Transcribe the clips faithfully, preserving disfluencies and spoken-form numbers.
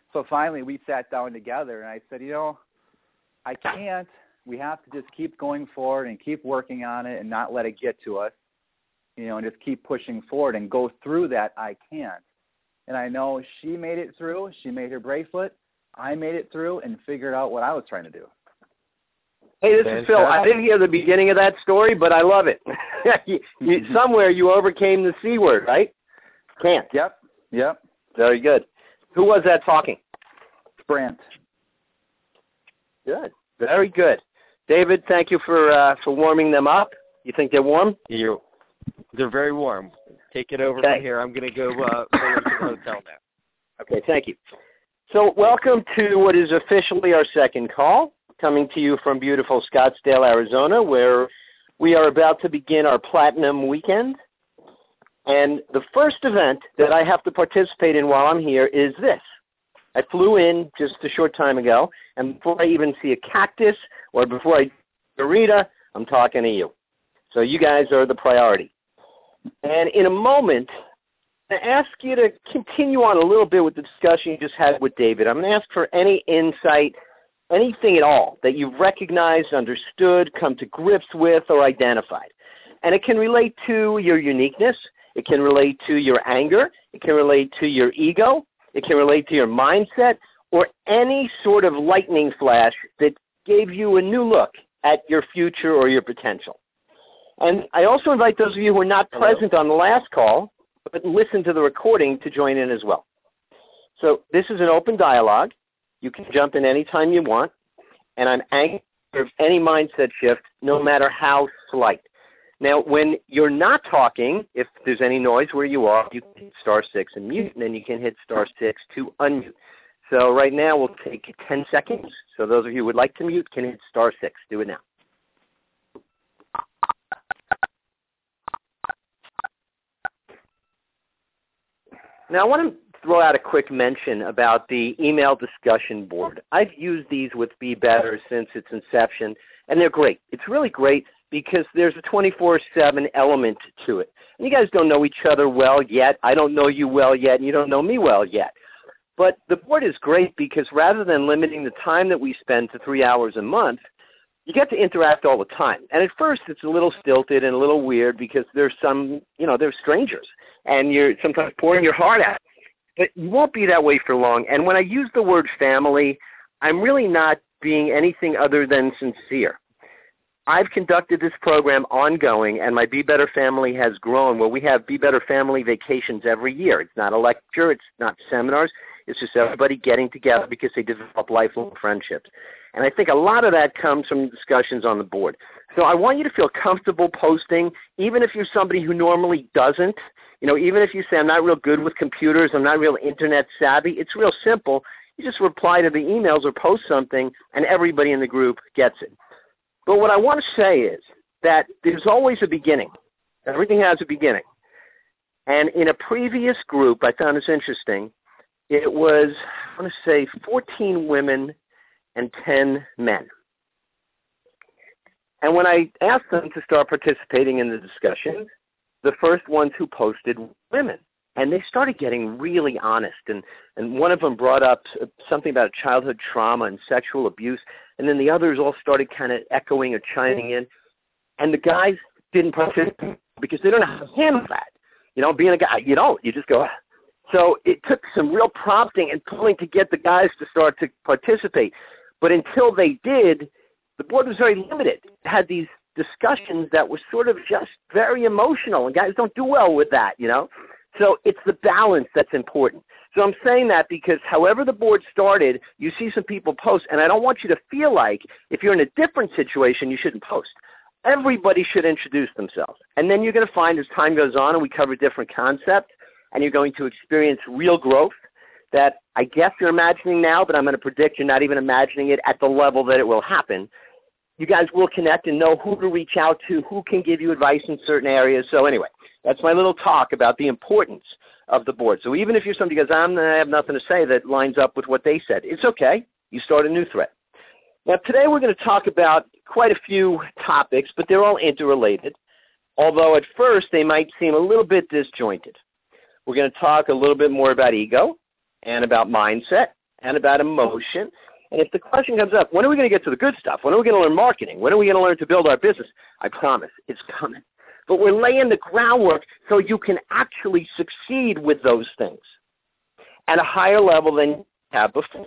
So finally we sat down together, and I said, you know, I can't. We have to just keep going forward and keep working on it and not let it get to us, you know, and just keep pushing forward and go through that I can't. And I know she made it through. She made her bracelet. I made it through and figured out what I was trying to do. Hey, this Fantastic. is Phil. I didn't hear the beginning of that story, but I love it. you, you, somewhere you overcame the C word, right? Can't. Yep. Yep. Very good. Who was that talking? Brant. Good. Very good. David, thank you for uh, for warming them up. You think they're warm? You're, they're very warm. Take it over okay. from here. I'm going to go uh, go into the hotel now. Okay, thank you. So welcome to what is officially our second call, coming to you from beautiful Scottsdale, Arizona, where we are about to begin our Platinum Weekend. And the first event that I have to participate in while I'm here is this. I flew in just a short time ago, and before I even see a cactus or before I see a Rita, I'm talking to you. So you guys are the priority. And in a moment, I ask you to continue on a little bit with the discussion you just had with David. I'm going to ask for any insight, anything at all that you've recognized, understood, come to grips with, or identified. And it can relate to your uniqueness. It can relate to your anger. It can relate to your ego. It can relate to your mindset, or any sort of lightning flash that gave you a new look at your future or your potential. And I also invite those of you who are not Hello? present on the last call, but listen to the recording to join in as well. So this is an open dialogue. You can jump in anytime you want, and I'm anxious for any mindset shift, no matter how slight. Now, when you're not talking, if there's any noise where you are, you can hit star six and mute, and then you can hit star six to unmute. So right now we'll take ten seconds. So those of you who would like to mute can hit star six. Do it now. Now I want to throw out a quick mention about the email discussion board. I've used these with Be Better since its inception, and they're great. It's really great because there's a twenty-four seven element to it. And you guys don't know each other well yet. I don't know you well yet, and you don't know me well yet. But the board is great because rather than limiting the time that we spend to three hours a month, you get to interact all the time. And at first it's a little stilted and a little weird because there's some, you know, they're strangers, and you're sometimes pouring your heart out. But you won't be that way for long. And when I use the word family, I'm really not being anything other than sincere. I've conducted this program ongoing, and my Be Better family has grown. Well, we have Be Better family vacations every year. It's not a lecture. It's not seminars. It's just everybody getting together because they develop lifelong friendships. And I think a lot of that comes from discussions on the board. So I want you to feel comfortable posting, even if you're somebody who normally doesn't. You know, even if you say, I'm not real good with computers, I'm not real internet savvy, it's real simple. You just reply to the emails or post something, and everybody in the group gets it. But what I want to say is that there's always a beginning. Everything has a beginning. And in a previous group, I found this interesting, it was, I want to say, fourteen women and ten men. And when I asked them to start participating in the discussion, the first ones who posted were women. And they started getting really honest. And, and one of them brought up something about childhood trauma and sexual abuse. And then the others all started kind of echoing or chiming in. And the guys didn't participate because they don't know how to handle that. You know, being a guy, you don't. You just go, ah. So it took some real prompting and pulling to get the guys to start to participate. But until they did, the board was very limited. It had these discussions that were sort of just very emotional, and guys don't do well with that, you know. So it's the balance that's important. So I'm saying that because however the board started, you see some people post, and I don't want you to feel like if you're in a different situation, you shouldn't post. Everybody should introduce themselves. And then you're going to find as time goes on and we cover different concepts, and you're going to experience real growth that I guess you're imagining now, but I'm going to predict you're not even imagining it at the level that it will happen. You guys will connect and know who to reach out to, who can give you advice in certain areas. So anyway, that's my little talk about the importance of the board. So even if you're somebody who goes, I'm, I have nothing to say that lines up with what they said, it's okay. You start a new thread. Now today we're going to talk about quite a few topics, but they're all interrelated, although at first they might seem a little bit disjointed. We're going to talk a little bit more about ego and about mindset and about emotion. And if the question comes up, when are we going to get to the good stuff? When are we going to learn marketing? When are we going to learn to build our business? I promise, it's coming. But we're laying the groundwork so you can actually succeed with those things at a higher level than you have before.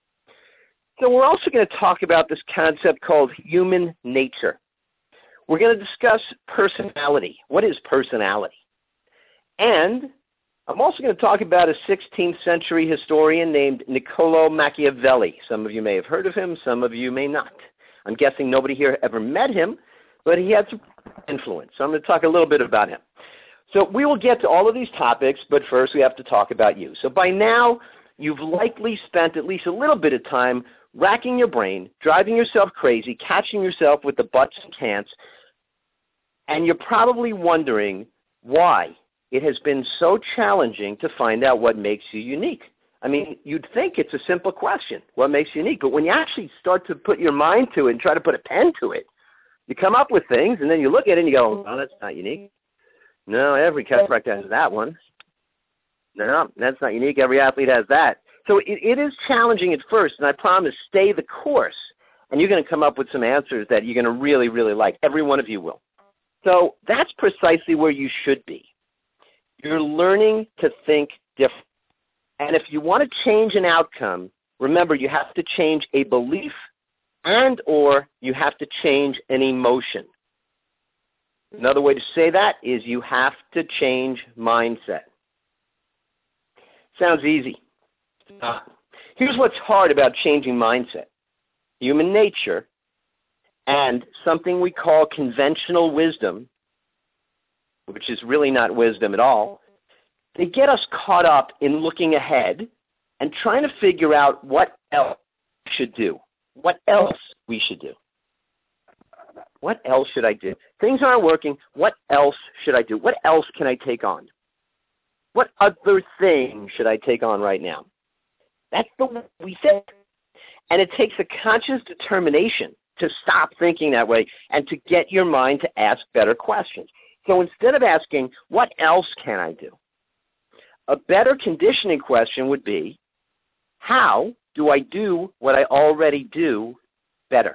So we're also going to talk about this concept called human nature. We're going to discuss personality. What is personality? And I'm also going to talk about a sixteenth century historian named Niccolo Machiavelli. Some of you may have heard of him. Some of you may not. I'm guessing nobody here ever met him, but he had some influence. So I'm going to talk a little bit about him. So we will get to all of these topics, but first we have to talk about you. So by now, you've likely spent at least a little bit of time racking your brain, driving yourself crazy, catching yourself with the buts and can'ts, and you're probably wondering why it has been so challenging to find out what makes you unique. I mean, you'd think it's a simple question, what makes you unique? But when you actually start to put your mind to it and try to put a pen to it, you come up with things, and then you look at it and you go, oh, that's not unique. No, every chiropractor has that one. No, that's not unique. Every athlete has that. So it, it is challenging at first, and I promise, stay the course, and you're going to come up with some answers that you're going to really, really like. Every one of you will. So that's precisely where you should be. You're learning to think different. And if you want to change an outcome, remember you have to change a belief and or you have to change an emotion. Another way to say that is you have to change mindset. Sounds easy. Uh, here's what's hard about changing mindset. Human nature and something we call conventional wisdom, which is really not wisdom at all, they get us caught up in looking ahead and trying to figure out what else we should do, what else we should do. What else should I do? Things aren't working. What else should I do? What else can I take on? What other thing should I take on right now? That's the way we think. And it takes a conscious determination to stop thinking that way and to get your mind to ask better questions. So instead of asking, what else can I do? A better conditioning question would be, how do I do what I already do better?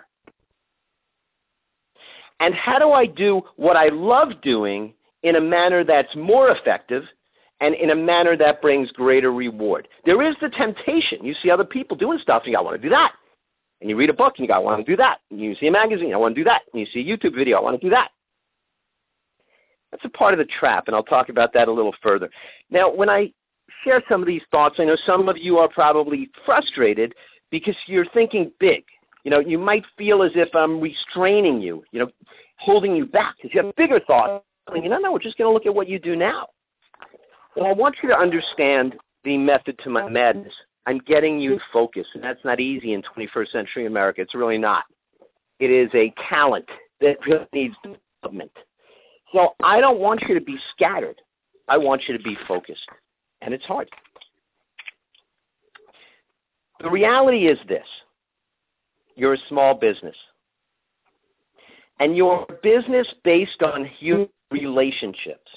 And how do I do what I love doing in a manner that's more effective and in a manner that brings greater reward? There is the temptation. You see other people doing stuff, and you go, I want to do that. And you read a book, and you go, I want to do that. And you see a magazine, I want to do that. And you see a YouTube video, I want to do that. That's a part of the trap, and I'll talk about that a little further. Now, when I share some of these thoughts, I know some of you are probably frustrated because you're thinking big. You know, you might feel as if I'm restraining you, you know, holding you back because you have bigger thoughts. You know, no, we're just going to look at what you do now. And I want you to understand the method to my madness. I'm getting you focused, and that's not easy in twenty-first century America. It's really not. It is a talent that really needs development. So I don't want you to be scattered. I want you to be focused, and it's hard. The reality is this. You're a small business, and you're a business based on human relationships.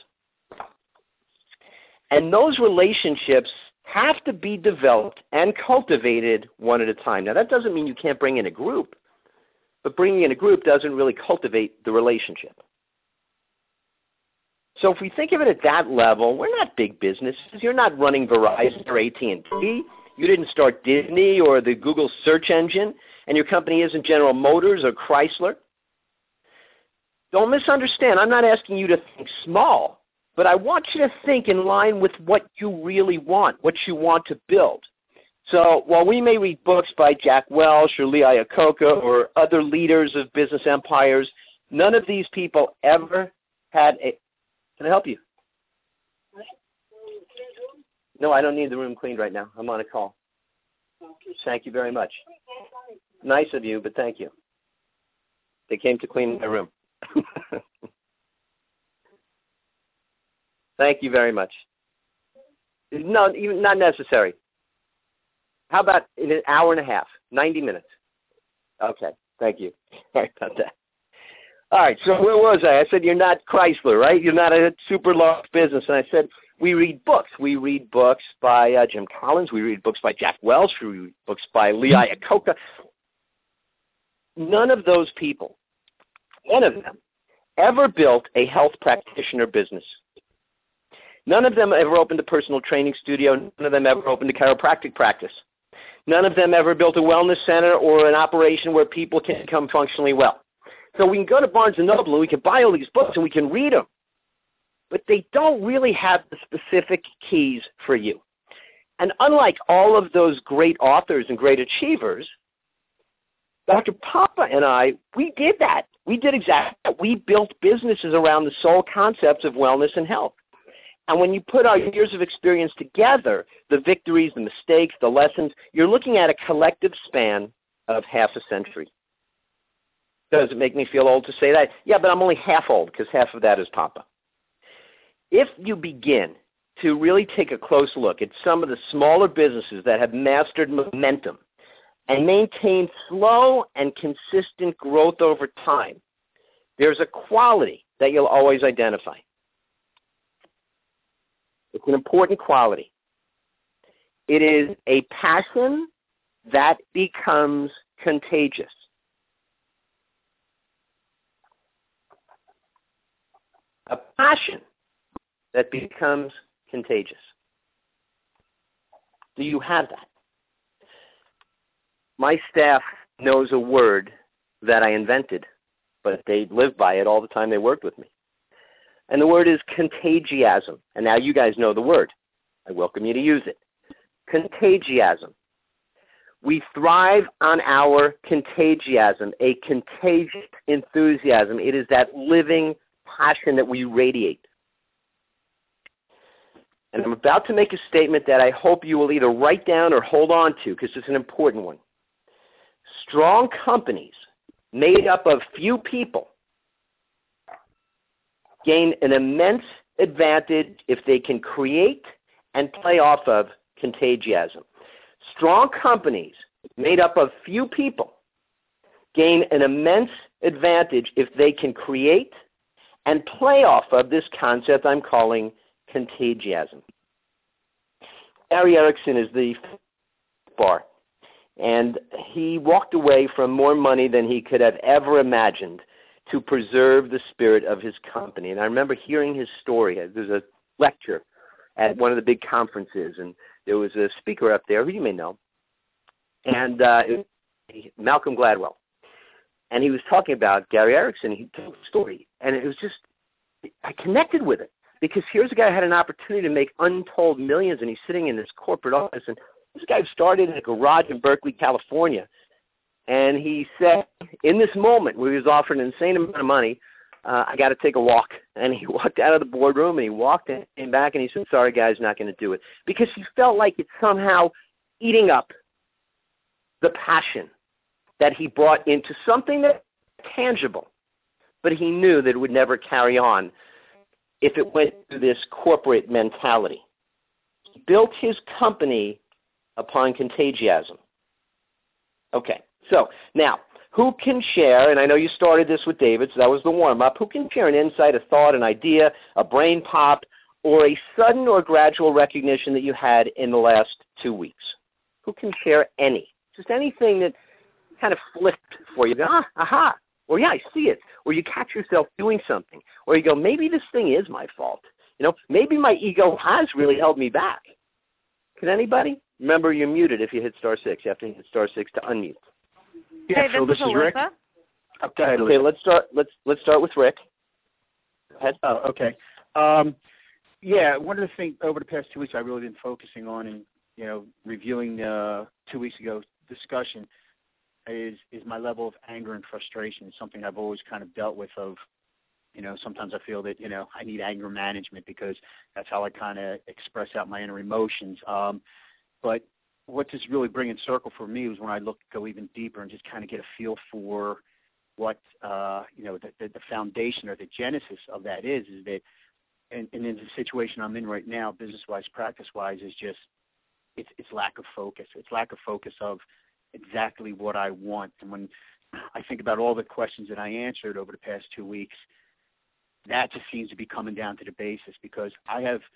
And those relationships have to be developed and cultivated one at a time. Now, that doesn't mean you can't bring in a group, but bringing in a group doesn't really cultivate the relationship. So if we think of it at that level, we're not big businesses. You're not running Verizon or A T and T. You didn't start Disney or the Google search engine, and your company isn't General Motors or Chrysler. Don't misunderstand. I'm not asking you to think small, but I want you to think in line with what you really want, what you want to build. So while we may read books by Jack Welch or Lee Iacocca or other leaders of business empires, none of these people ever had a... Can I help you? No, I don't need the room cleaned right now. I'm on a call. Thank you very much. Nice of you, but thank you. They came to clean my room. Thank you very much. No, even not necessary. How about in an hour and a half, ninety minutes? Okay, thank you. Sorry about that. All right, so where was I? I said you're not Chrysler, right? You're not a super large business. And I said We read books. We read books by uh, Jim Collins. We read books by Jack Welch. We read books by Lee Iacocca. None of those people, none of them, ever built a health practitioner business. None of them ever opened a personal training studio. None of them ever opened a chiropractic practice. None of them ever built a wellness center or an operation where people can become functionally well. So we can go to Barnes and Noble and we can buy all these books and we can read them. But they don't really have the specific keys for you. And unlike all of those great authors and great achievers, Doctor Papa and I, we did that. We did exactly that. We built businesses around the sole concepts of wellness and health. And when you put our years of experience together, the victories, the mistakes, the lessons, you're looking at a collective span of half a century. Does it make me feel old to say that? Yeah, but I'm only half old because half of that is Papa. If you begin to really take a close look at some of the smaller businesses that have mastered momentum and maintained slow and consistent growth over time, there's a quality that you'll always identify. It's an important quality. It is a passion that becomes contagious. A passion that becomes contagious. Do you have that? My staff knows a word that I invented, but they live by it all the time they worked with me. And the word is contagiasm. And now you guys know the word. I welcome you to use it. Contagiasm. We thrive on our contagiasm, a contagious enthusiasm. It is that living passion that we radiate. And I'm about to make a statement that I hope you will either write down or hold on to because it's an important one. Strong companies made up of few people gain an immense advantage if they can create and play off of contagiasm. Strong companies made up of few people gain an immense advantage if they can create and play off of this concept I'm calling contagiasm. Gary Erickson is the bar, and he walked away from more money than he could have ever imagined to preserve the spirit of his company. And I remember hearing his story. There was a lecture at one of the big conferences, and there was a speaker up there who you may know, and uh, it was Malcolm Gladwell. And he was talking about Gary Erickson. He told the story, and it was just, I connected with it. Because here's a guy who had an opportunity to make untold millions, and he's sitting in this corporate office. And this guy started in a garage in Berkeley, California. And he said, in this moment where he was offered an insane amount of money, uh, I got to take a walk. And he walked out of the boardroom, and he walked and came back, and he said, sorry, guys, not going to do it. Because he felt like it's somehow eating up the passion that he brought into something that's tangible. But he knew that it would never carry on if it went to this corporate mentality. He built his company upon contagiasm. Okay, so now, who can share, and I know you started this with David, so that was the warm-up, who can share an insight, a thought, an idea, a brain pop, or a sudden or gradual recognition that you had in the last two weeks? Who can share any? Just anything that kind of flipped for you. Ah, aha. Or, yeah, I see it. Or you catch yourself doing something. Or you go, maybe this thing is my fault. You know, maybe my ego has really held me back. Can anybody? Remember, you're muted if you hit star six. You have to hit star six to unmute. Yeah, Hey, so this, this is is Rick. Alyssa. Oh, go ahead, Okay, Alyssa. let's start. Let's let's start with Rick. Go ahead. Oh, okay. Um, yeah, one of the things over the past two weeks I've really been focusing on and, you know, reviewing uh, two weeks ago discussion is is my level of anger and frustration. It's something I've always kind of dealt with of, you know, sometimes I feel that, you know, I need anger management because that's how I kind of express out my inner emotions. Um, but what this really bringing circle for me was when I look, go even deeper and just kind of get a feel for what, uh, you know, the, the, the foundation or the genesis of that is, is that, and, and in the situation I'm in right now, business-wise, practice-wise, is just, it's, it's lack of focus. It's lack of focus of exactly what I want. And when I think about all the questions that I answered over the past two weeks, that just seems to be coming down to the basis because I have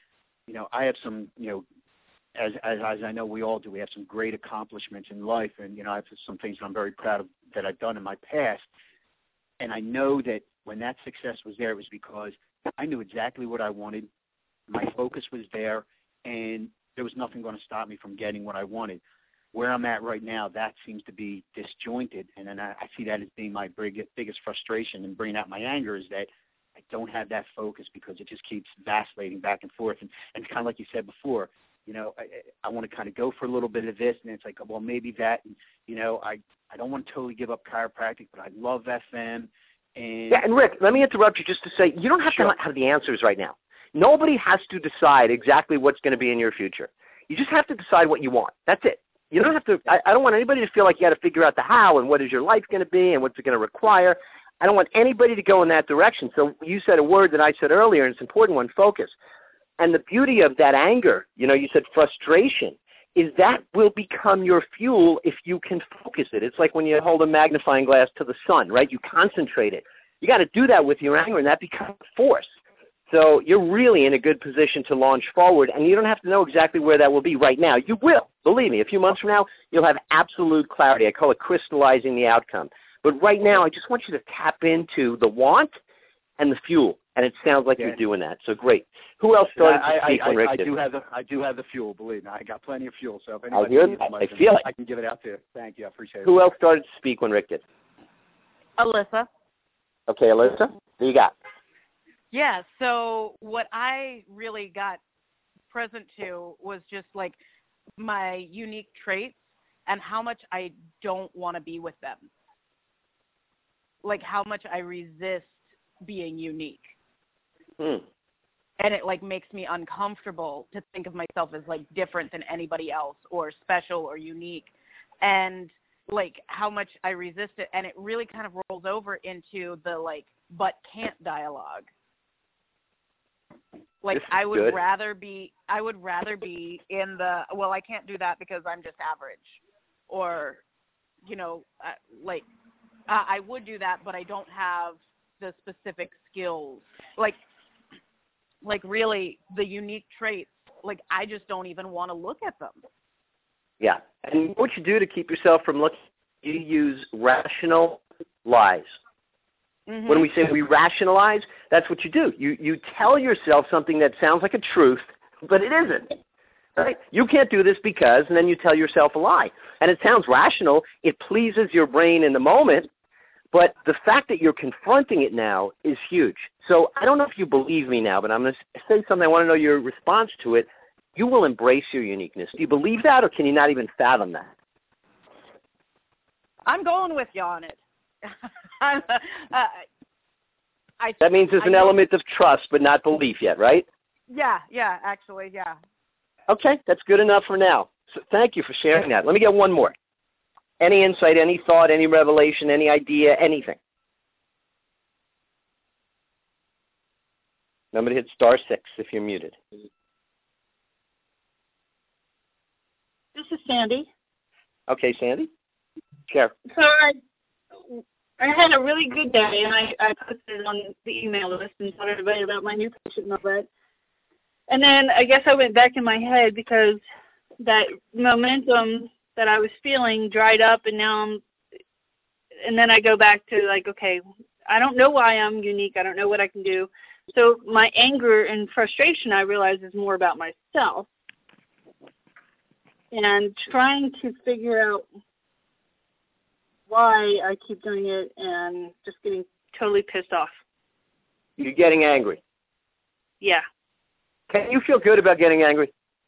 you know, I have some, you know, as, as as I know we all do, we have some great accomplishments in life, and you know, I have some things that I'm very proud of that I've done in my past. And I know that when that success was there, it was because I knew exactly what I wanted. My focus was there, and there was nothing going to stop me from getting what I wanted. Where I'm at right now, that seems to be disjointed, and then I, I see that as being my big, biggest frustration and bringing out my anger is that I don't have that focus because it just keeps vacillating back and forth. And, and it's kind of like you said before, you know, I, I want to kind of go for a little bit of this, and it's like, well, maybe that, and, you know, I, I don't want to totally give up chiropractic, but I love F M. And yeah, and Rick, let me interrupt you just to say you don't have sure. to have the answers right now. Nobody has to decide exactly what's going to be in your future. You just have to decide what you want. That's it. You don't have to, I, I don't want anybody to feel like you got to figure out the how and what is your life going to be and what's it going to require. I don't want anybody to go in that direction. So you said a word that I said earlier, and it's an important one, focus. And the beauty of that anger, you know, you said frustration, is that will become your fuel if you can focus it. It's like when you hold a magnifying glass to the sun, right? You concentrate it. You got to do that with your anger, and that becomes force. So you're really in a good position to launch forward, and you don't have to know exactly where that will be right now. You will. Believe me, a few months from now, you'll have absolute clarity. I call it crystallizing the outcome. But right now, I just want you to tap into the want and the fuel, and it sounds like yeah. you're doing that. So great. Who else started yeah, to speak I, when I, Rick I did? do have the I do have the fuel. Believe me, I got plenty of fuel. So if I anybody hear needs that. my I feel it. I can give it out to you. Thank you. I appreciate it. Who else started to speak when Rick did? Alyssa. Okay, Alyssa, who you got? Yeah, so what I really got present to was just like my unique traits and how much I don't want to be with them. Like how much I resist being unique. Hmm. And it like makes me uncomfortable to think of myself as like different than anybody else or special or unique. And like how much I resist it. And it really kind of rolls over into the like but can't dialogue. Like I would good. rather be, I would rather be in the, well, I can't do that because I'm just average, or, you know, uh, like uh, I would do that, but I don't have the specific skills. Like, like really the unique traits. Like I just don't even want to look at them. Yeah, and what you do to keep yourself from looking, you use rational lies. Mm-hmm. When we say we rationalize, that's what you do. You you tell yourself something that sounds like a truth, but it isn't. Right? You can't do this because, and then you tell yourself a lie. And it sounds rational. It pleases your brain in the moment, but the fact that you're confronting it now is huge. So I don't know if you believe me now, but I'm going to say something. I want to know your response to it. You will embrace your uniqueness. Do you believe that, or can you not even fathom that? I'm going with you on it. uh, I, that means there's I an element of trust, but not belief yet, right? Yeah, yeah, actually, yeah. Okay, that's good enough for now. So thank you for sharing that. Let me get one more. Any insight, any thought, any revelation, any idea, anything? Remember to hit star six if you're muted. This is Sandy. Okay, Sandy. Share. So I, I had a really good day, and I, I posted it on the email list and told everybody about my new patient and all that. And then I guess I went back in my head because that momentum that I was feeling dried up, and now I'm, and then I go back to like, okay, I don't know why I'm unique. I don't know what I can do. So my anger and frustration, I realize, is more about myself and trying to figure out why I keep doing it and just getting totally pissed off. You're getting angry. Yeah. Can you feel good about getting angry?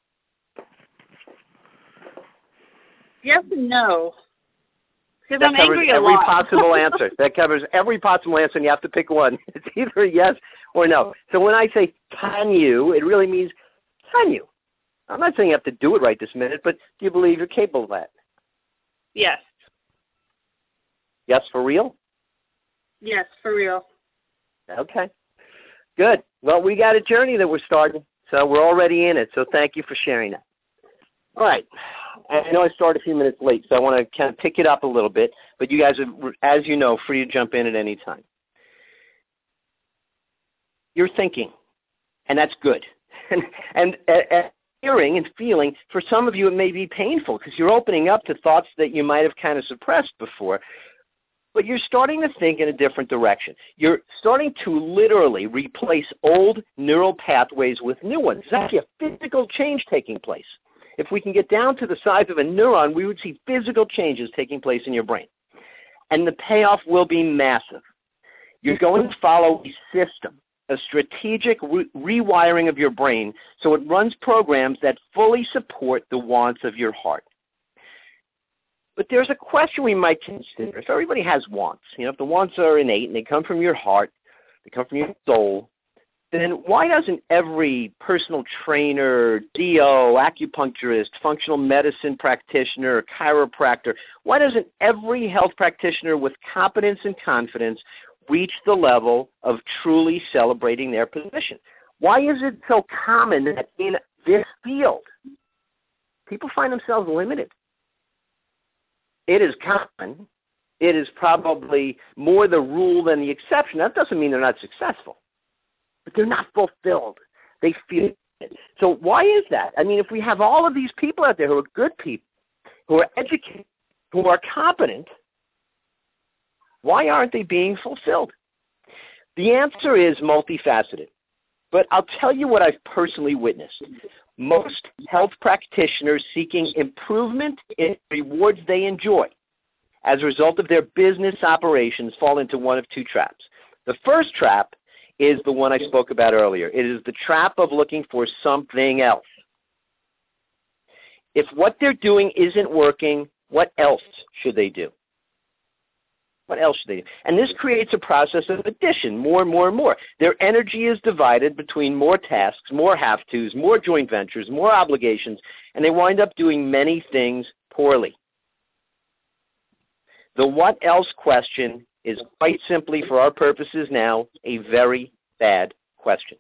Yes and no. Because that I'm covers angry a every lot. possible answer. That covers every possible answer, and you have to pick one. It's either yes or no. So when I say can you, it really means can you. I'm not saying you have to do it right this minute, but do you believe you're capable of that? Yes. Yes, for real? Yes, for real. Okay. Good. Well, we got a journey that we're starting, so we're already in it, so thank you for sharing that. All right. I know I started a few minutes late, so I want to kind of pick it up a little bit, but you guys are, as you know, free to jump in at any time. You're thinking, and that's good. And, and, and hearing and feeling, for some of you, it may be painful because you're opening up to thoughts that you might have kind of suppressed before. But you're starting to think in a different direction. You're starting to literally replace old neural pathways with new ones. It's actually a physical change taking place. If we can get down to the size of a neuron, we would see physical changes taking place in your brain. And the payoff will be massive. You're going to follow a system, a strategic re- rewiring of your brain so it runs programs that fully support the wants of your heart. But there's a question we might consider. If everybody has wants, you know, if the wants are innate and they come from your heart, they come from your soul, then why doesn't every personal trainer, D O, acupuncturist, functional medicine practitioner, chiropractor, why doesn't every health practitioner with competence and confidence reach the level of truly celebrating their position? Why is it so common that in this field, people find themselves limited? It is common. It is probably more the rule than the exception. That doesn't mean they're not successful, but they're not fulfilled. They feel it. So why is that? I mean, if we have all of these people out there who are good people, who are educated, who are competent, why aren't they being fulfilled? The answer is multifaceted, but I'll tell you what I've personally witnessed. Most health practitioners seeking improvement in rewards they enjoy as a result of their business operations fall into one of two traps. The first trap is the one I spoke about earlier. It is the trap of looking for something else. If what they're doing isn't working, what else should they do? What else should they do? And this creates a process of addition, more and more and more. Their energy is divided between more tasks, more have-tos, more joint ventures, more obligations, and they wind up doing many things poorly. The what else question is quite simply, for our purposes now, a very bad question.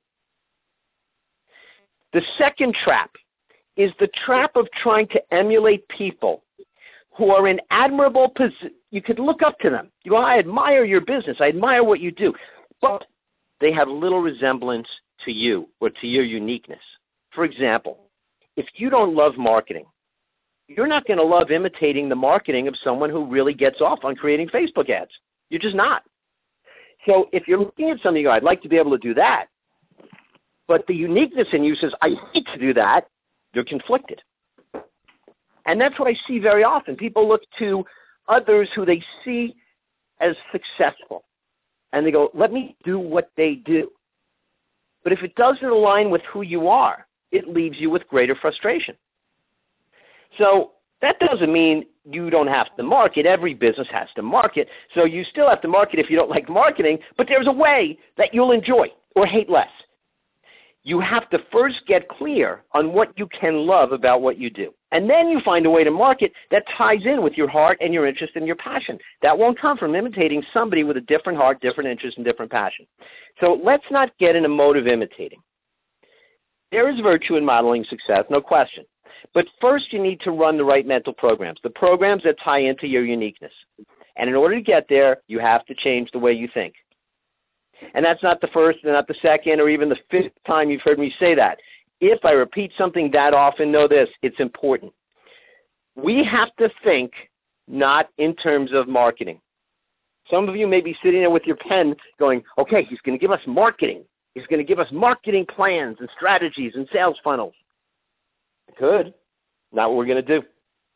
The second trap is the trap of trying to emulate people who are in admirable position. You could look up to them. You go, I admire your business. I admire what you do. But they have little resemblance to you or to your uniqueness. For example, if you don't love marketing, you're not going to love imitating the marketing of someone who really gets off on creating Facebook ads. You're just not. So if you're looking at something, you go, I'd like to be able to do that, but the uniqueness in you says, I need to do that, you're conflicted. And that's what I see very often. People look to others who they see as successful, and they go, let me do what they do. But if it doesn't align with who you are, it leaves you with greater frustration. So that doesn't mean you don't have to market. Every business has to market. So you still have to market if you don't like marketing, but there's a way that you'll enjoy or hate less. You have to first get clear on what you can love about what you do. And then you find a way to market that ties in with your heart and your interest and your passion. That won't come from imitating somebody with a different heart, different interest, and different passion. So let's not get in a mode of imitating. There is virtue in modeling success, no question. But first you need to run the right mental programs, the programs that tie into your uniqueness. And in order to get there, you have to change the way you think. And that's not the first and not the second or even the fifth time you've heard me say that. If I repeat something that often, know this, it's important. We have to think not in terms of marketing. Some of you may be sitting there with your pen going, okay, he's going to give us marketing. He's going to give us marketing plans and strategies and sales funnels. Good. Not what we're going to do.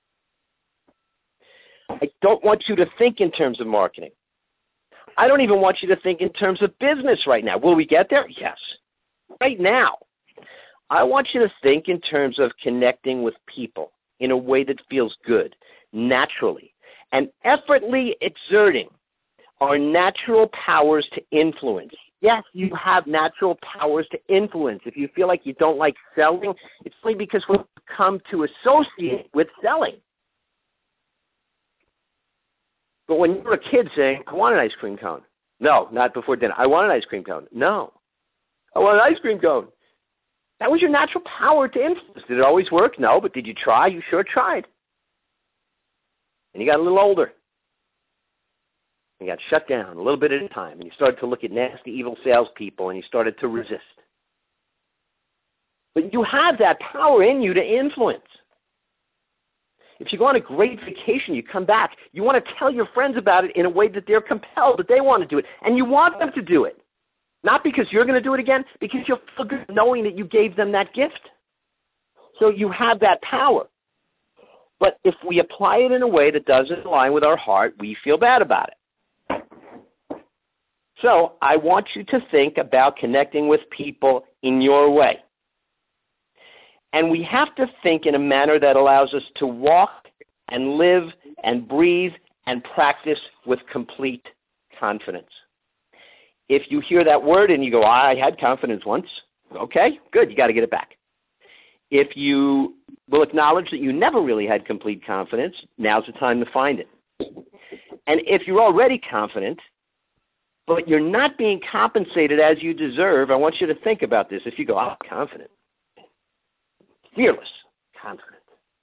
I don't want you to think in terms of marketing. I don't even want you to think in terms of business right now. Will we get there? Yes. Right now, I want you to think in terms of connecting with people in a way that feels good, naturally, and effortlessly exerting our natural powers to influence. Yes, you have natural powers to influence. If you feel like you don't like selling, it's only because we've come to associate with selling. But when you were a kid saying, I want an ice cream cone. No, not before dinner. I want an ice cream cone. No. I want an ice cream cone. That was your natural power to influence. Did it always work? No, but did you try? You sure tried. And you got a little older. You got shut down a little bit at a time, and you started to look at nasty, evil salespeople, and you started to resist. But you have that power in you to influence. If you go on a great vacation, you come back, you want to tell your friends about it in a way that they're compelled, that they want to do it. And you want them to do it. Not because you're going to do it again, because you'll feel good knowing that you gave them that gift. So you have that power. But if we apply it in a way that doesn't align with our heart, we feel bad about it. So I want you to think about connecting with people in your way. And we have to think in a manner that allows us to walk and live and breathe and practice with complete confidence. If you hear that word and you go, I had confidence once, okay, good, you got to get it back. If you will acknowledge that you never really had complete confidence, now's the time to find it. And if you're already confident, but you're not being compensated as you deserve, I want you to think about this. If you go, I'm confident, fearless, confident.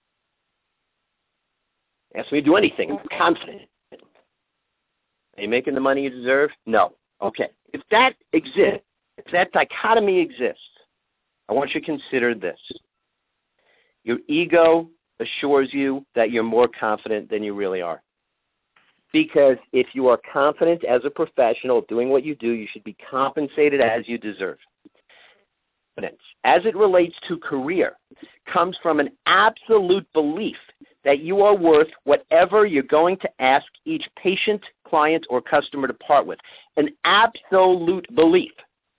Ask me to do anything, I'm confident. Are you making the money you deserve? No. Okay. If that exists, if that dichotomy exists, I want you to consider this. Your ego assures you that you're more confident than you really are. Because if you are confident as a professional doing what you do, you should be compensated as you deserve. Confidence, as it relates to career, comes from an absolute belief that you are worth whatever you're going to ask each patient, client, or customer to part with. An absolute belief.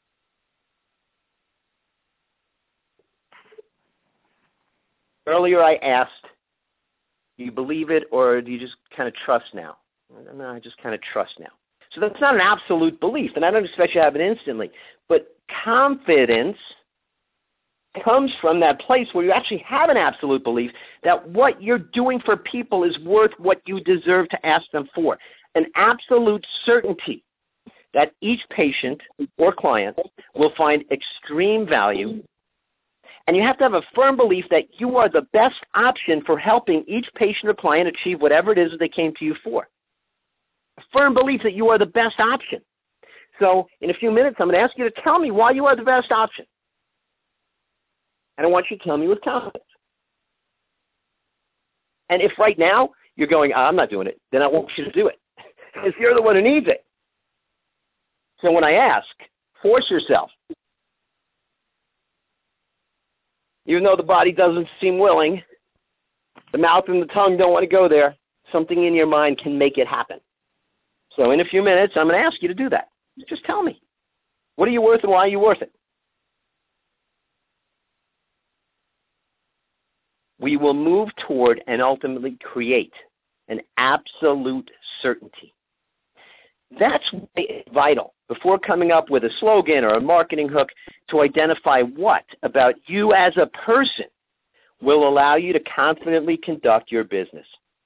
Earlier I asked, do you believe it or do you just kind of trust now? No, I just kind of trust now. So that's not an absolute belief, and I don't expect you to have it instantly. But confidence comes from that place where you actually have an absolute belief that what you're doing for people is worth what you deserve to ask them for. An absolute certainty that each patient or client will find extreme value. And you have to have a firm belief that you are the best option for helping each patient or client achieve whatever it is that they came to you for. A firm belief that you are the best option. So in a few minutes, I'm going to ask you to tell me why you are the best option. And I want you to tell me with confidence. And if right now you're going, oh, I'm not doing it, then I want you to do it. Because you're the one who needs it. So when I ask, force yourself. Even though the body doesn't seem willing, the mouth and the tongue don't want to go there, something in your mind can make it happen. So in a few minutes, I'm going to ask you to do that. Just tell me. What are you worth and why are you worth it? We will move toward and ultimately create an absolute certainty. That's vital before coming up with a slogan or a marketing hook to identify what about you as a person will allow you to confidently conduct your business.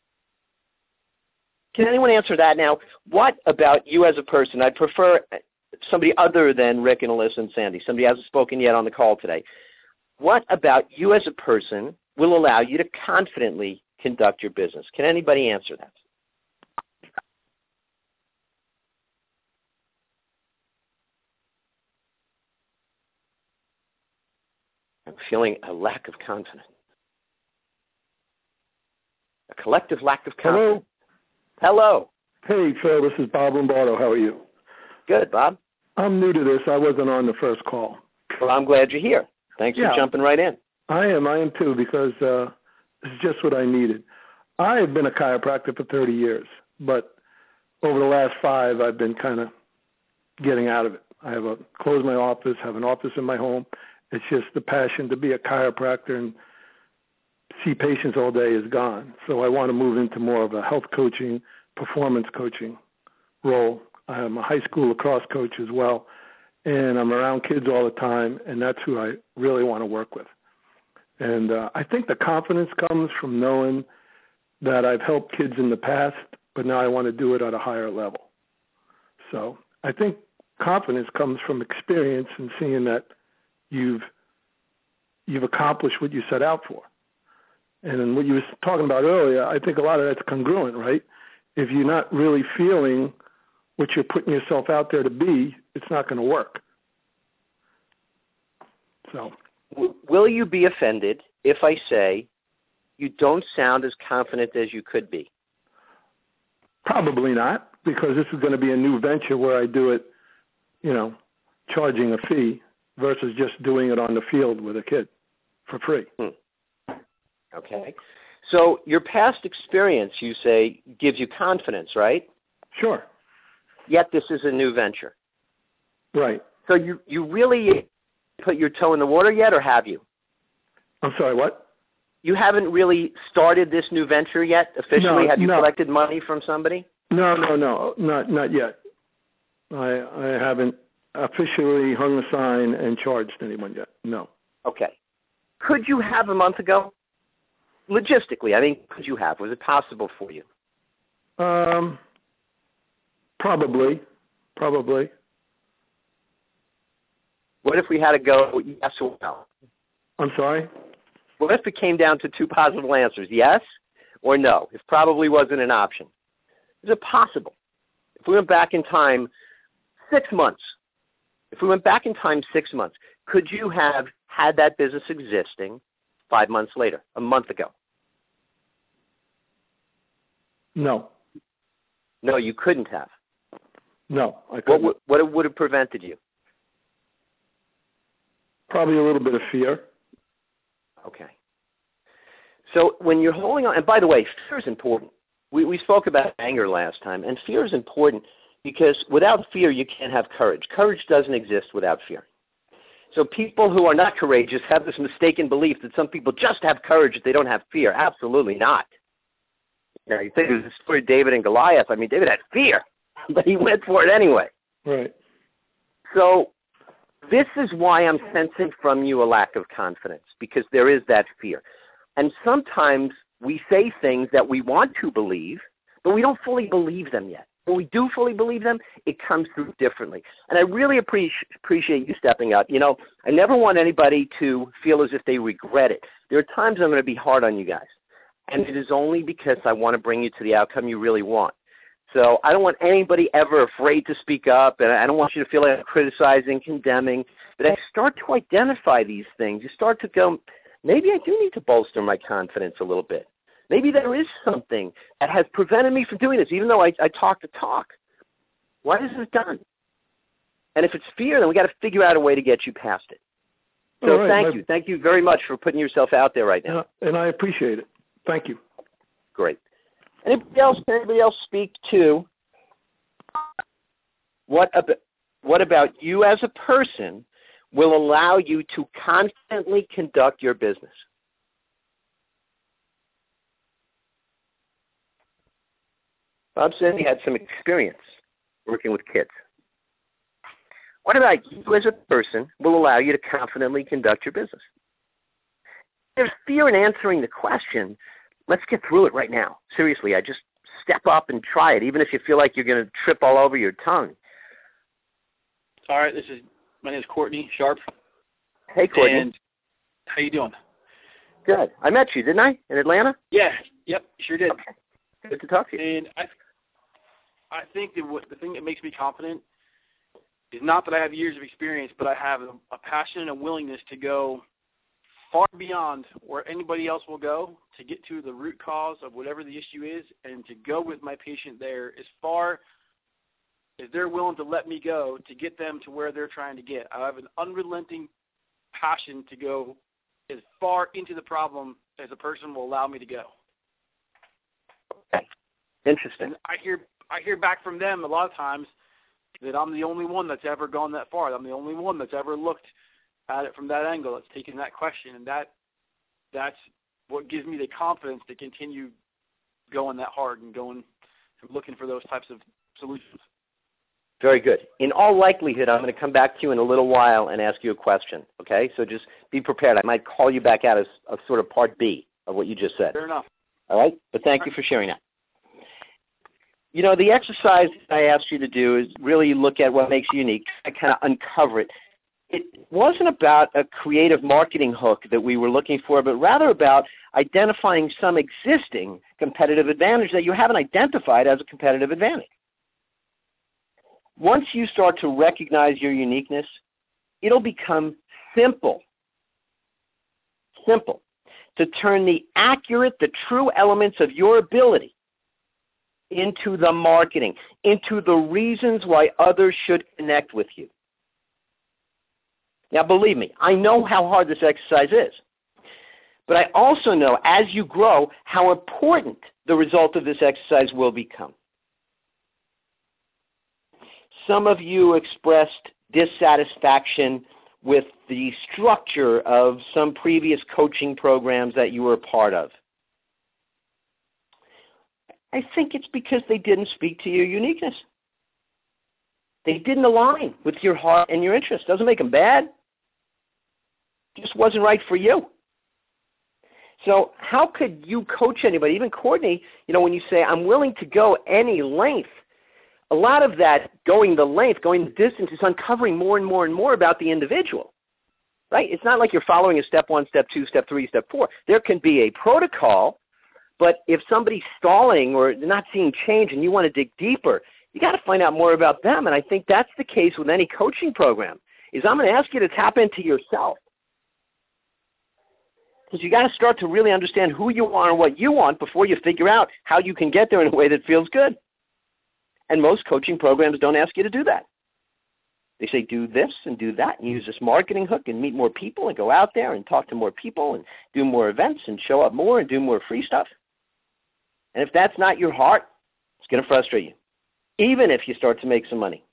Can anyone answer that now? What about you as a person? I'd prefer somebody other than Rick and Alyssa and Sandy. Somebody hasn't spoken yet on the call today. What about you as a person will allow you to confidently conduct your business? Can anybody answer that? I'm feeling a lack of confidence. A collective lack of confidence. Hello. Hello. Hey, Phil, this is Bob Lombardo. How are you? Good, Bob. I'm new to this. I wasn't on the first call. Well, I'm glad you're here. Thanks yeah, for jumping right in. I am. I am, too, because uh, it's just what I needed. I have been a chiropractor for thirty years, but over the last five, I've been kind of getting out of it. I have a closed my office, have an office in my home. It's just the passion to be a chiropractor and see patients all day is gone. So I want to move into more of a health coaching, performance coaching role. I'm a high school lacrosse coach as well, and I'm around kids all the time, and that's who I really want to work with. And uh, I think the confidence comes from knowing that I've helped kids in the past, but now I want to do it at a higher level. So I think confidence comes from experience and seeing that you've you've accomplished what you set out for. And what you were talking about earlier, I think a lot of that's congruent, right? If you're not really feeling what you're putting yourself out there to be, it's not going to work. So w- will you be offended if I say you don't sound as confident as you could be? Probably not, because this is going to be a new venture where I do it, you know, charging a fee versus just doing it on the field with a kid for free. Hmm. Okay. So your past experience, you say, gives you confidence, right? Sure. Yet this is a new venture. Right. So you, you really put your toe in the water yet, or have you? I'm sorry, what? You haven't really started this new venture yet officially? No, have you no. collected money from somebody? No, no, no, not not yet. I I haven't officially hung a sign and charged anyone yet. No. Okay. Could you have a month ago? Logistically, I mean, could you have? Was it possible for you? Um, probably, probably. What if we had to go yes or no? I'm sorry? What if it came down to two possible answers, yes or no? If probably wasn't an option. Is it possible? If we went back in time six months, if we went back in time six months, could you have had that business existing five months later, a month ago? No. No, you couldn't have. No, I What couldn't. would, what would have prevented you? Probably a little bit of fear. Okay. So when you're holding on, and by the way, fear is important. We, we spoke about anger last time, and fear is important because without fear, you can't have courage. Courage doesn't exist without fear. So people who are not courageous have this mistaken belief that some people just have courage if they don't have fear. Absolutely not. You know, you think of the story of David and Goliath. I mean, David had fear, but he went for it anyway. Right. So this is why I'm sensing from you a lack of confidence, because there is that fear. And sometimes we say things that we want to believe, but we don't fully believe them yet. When we do fully believe them, it comes through differently. And I really appreciate appreciate you stepping up. You know, I never want anybody to feel as if they regret it. There are times I'm going to be hard on you guys, and it is only because I want to bring you to the outcome you really want. So I don't want anybody ever afraid to speak up, and I don't want you to feel like I'm criticizing, condemning. But as you start to identify these things, you start to go, maybe I do need to bolster my confidence a little bit. Maybe there is something that has prevented me from doing this, even though I, I talk the talk. Why is this done? And if it's fear, then we got to figure out a way to get you past it. So right, thank my, you. Thank you very much for putting yourself out there right now. And I appreciate it. Thank you. Great. Anybody else? Anybody else speak to what about, what about you as a person will allow you to confidently conduct your business? Bob said he had some experience working with kids. What about you as a person will allow you to confidently conduct your business? There's fear in answering the question. Let's get through it right now. Seriously, I just step up and try it, even if you feel like you're going to trip all over your tongue. All right, this is my name is Courtney Sharp. Hey, Courtney. And how you doing? Good. I met you, didn't I, in Atlanta? Yeah. Yep. Sure did. Okay. Good to talk to you. And I, I think that what, the thing that makes me confident is not that I have years of experience, but I have a, a passion and a willingness to go far beyond where anybody else will go to get to the root cause of whatever the issue is, and to go with my patient there as far as they're willing to let me go to get them to where they're trying to get. I have an unrelenting passion to go as far into the problem as a person will allow me to go. Okay. Interesting. And I hear I hear back from them a lot of times that I'm the only one that's ever gone that far. I'm the only one that's ever looked at it from that angle, that's taken that question, and that that's what gives me the confidence to continue going that hard and going and looking for those types of solutions. Very good. In all likelihood, I'm going to come back to you in a little while and ask you a question, okay? So just be prepared. I might call you back out as a sort of part B of what you just said. Fair enough. All right? But thank you for sharing that. You know, the exercise I asked you to do is really look at what makes you unique, and kind of uncover it. It wasn't about a creative marketing hook that we were looking for, but rather about identifying some existing competitive advantage that you haven't identified as a competitive advantage. Once you start to recognize your uniqueness, it'll become simple simple. To turn the accurate, the true elements of your ability into the marketing, into the reasons why others should connect with you. Now, believe me, I know how hard this exercise is. But I also know, as you grow, how important the result of this exercise will become. Some of you expressed dissatisfaction with the structure of some previous coaching programs that you were a part of. I think it's because they didn't speak to your uniqueness. They didn't align with your heart and your interests. Doesn't make them bad. Just wasn't right for you. So how could you coach anybody, even Courtney, you know, when you say, I'm willing to go any length, a lot of that going the length, going the distance is uncovering more and more and more about the individual, right? It's not like you're following a step one, step two, step three, step four. There can be a protocol, but if somebody's stalling or not seeing change and you want to dig deeper, you got to find out more about them. And I think that's the case with any coaching program, is I'm going to ask you to tap into yourself. Because you got to start to really understand who you are and what you want before you figure out how you can get there in a way that feels good. And most coaching programs don't ask you to do that. They say do this and do that and use this marketing hook and meet more people and go out there and talk to more people and do more events and show up more and do more free stuff. And if that's not your heart, it's going to frustrate you, even if you start to make some money.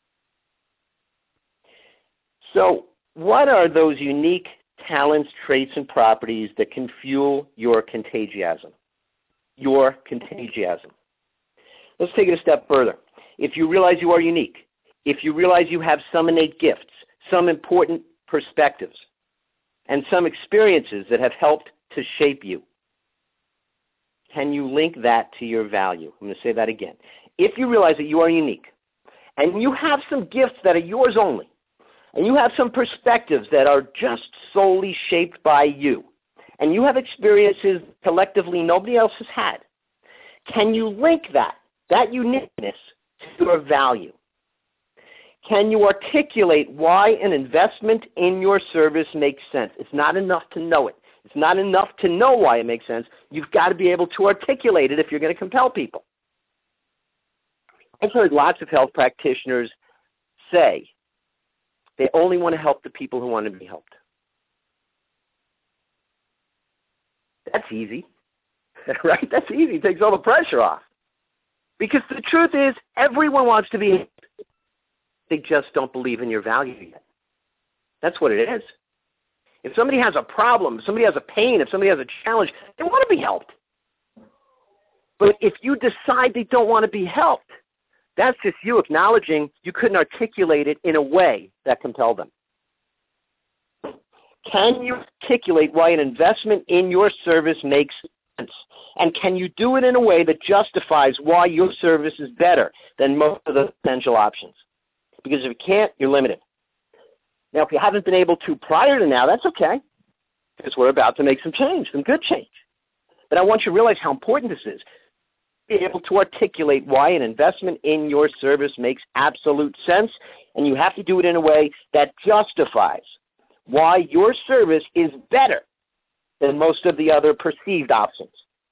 So what are those unique talents, traits, and properties that can fuel your contagiasm? Your contagiasm. Let's take it a step further. If you realize you are unique, if you realize you have some innate gifts, some important perspectives, and some experiences that have helped to shape you, can you link that to your value? I'm going to say that again. If you realize that you are unique, and you have some gifts that are yours only, and you have some perspectives that are just solely shaped by you, and you have experiences collectively nobody else has had, can you link that, that uniqueness, to your value? Can you articulate why an investment in your service makes sense? It's not enough to know it. It's not enough to know why it makes sense. You've got to be able to articulate it if you're going to compel people. I've heard lots of health practitioners say they only want to help the people who want to be helped. That's easy, right? That's easy. It takes all the pressure off. Because the truth is, everyone wants to be helped. They just don't believe in your value yet. That's what it is. If somebody has a problem, if somebody has a pain, if somebody has a challenge, they want to be helped. But if you decide they don't want to be helped, that's just you acknowledging you couldn't articulate it in a way that compelled them. Can you articulate why an investment in your service makes sense? And can you do it in a way that justifies why your service is better than most of the potential options? Because if you can't, you're limited. Now, if you haven't been able to prior to now, that's okay, because we're about to make some change, some good change. But I want you to realize how important this is. Be able to articulate why an investment in your service makes absolute sense, and you have to do it in a way that justifies why your service is better than most of the other perceived options.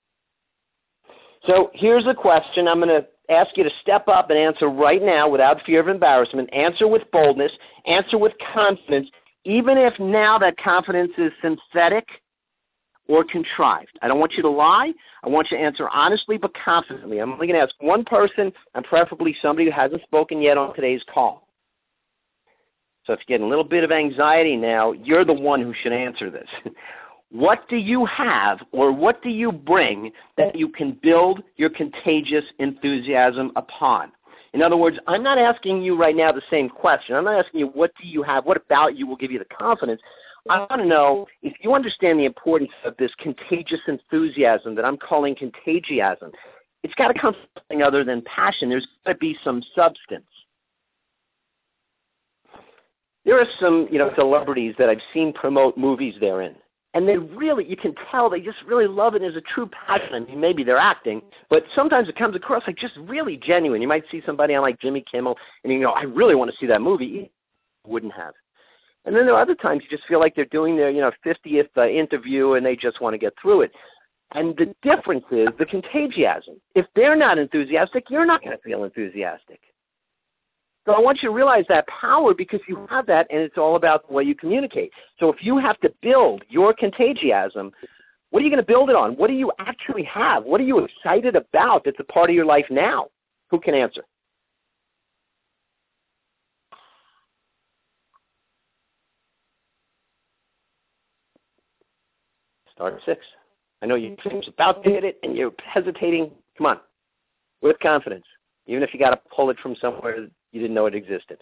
So here's a question I'm going to ask you to step up and answer right now without fear of embarrassment. Answer with boldness. Answer with confidence, even if now that confidence is synthetic or contrived. I don't want you to lie. I want you to answer honestly but confidently. I'm only going to ask one person, and preferably somebody who hasn't spoken yet on today's call. So if you're getting a little bit of anxiety now, you're the one who should answer this. What do you have or what do you bring that you can build your contagious enthusiasm upon? In other words, I'm not asking you right now the same question. I'm not asking you what do you have, what about you will give you the confidence. I want to know if you understand the importance of this contagious enthusiasm that I'm calling contagiasm. It's got to come from something other than passion. There's got to be some substance. There are some, you know, celebrities that I've seen promote movies they're in. And they really, you can tell they just really love it as a true passion. I mean, maybe they're acting, but sometimes it comes across like just really genuine. You might see somebody on like Jimmy Kimmel, and you know, I really want to see that movie. Wouldn't have. And then there are other times you just feel like they're doing their, you know, fiftieth uh, interview and they just want to get through it. And the difference is the contagiasm. If they're not enthusiastic, you're not going to feel enthusiastic. So I want you to realize that power because you have that, and it's all about the way you communicate. So if you have to build your contagiasm, what are you going to build it on? What do you actually have? What are you excited about that's a part of your life now? Who can answer? Start at six. I know you're about to hit it, and you're hesitating. Come on, with confidence, even if you got to pull it from somewhere you didn't know it existed.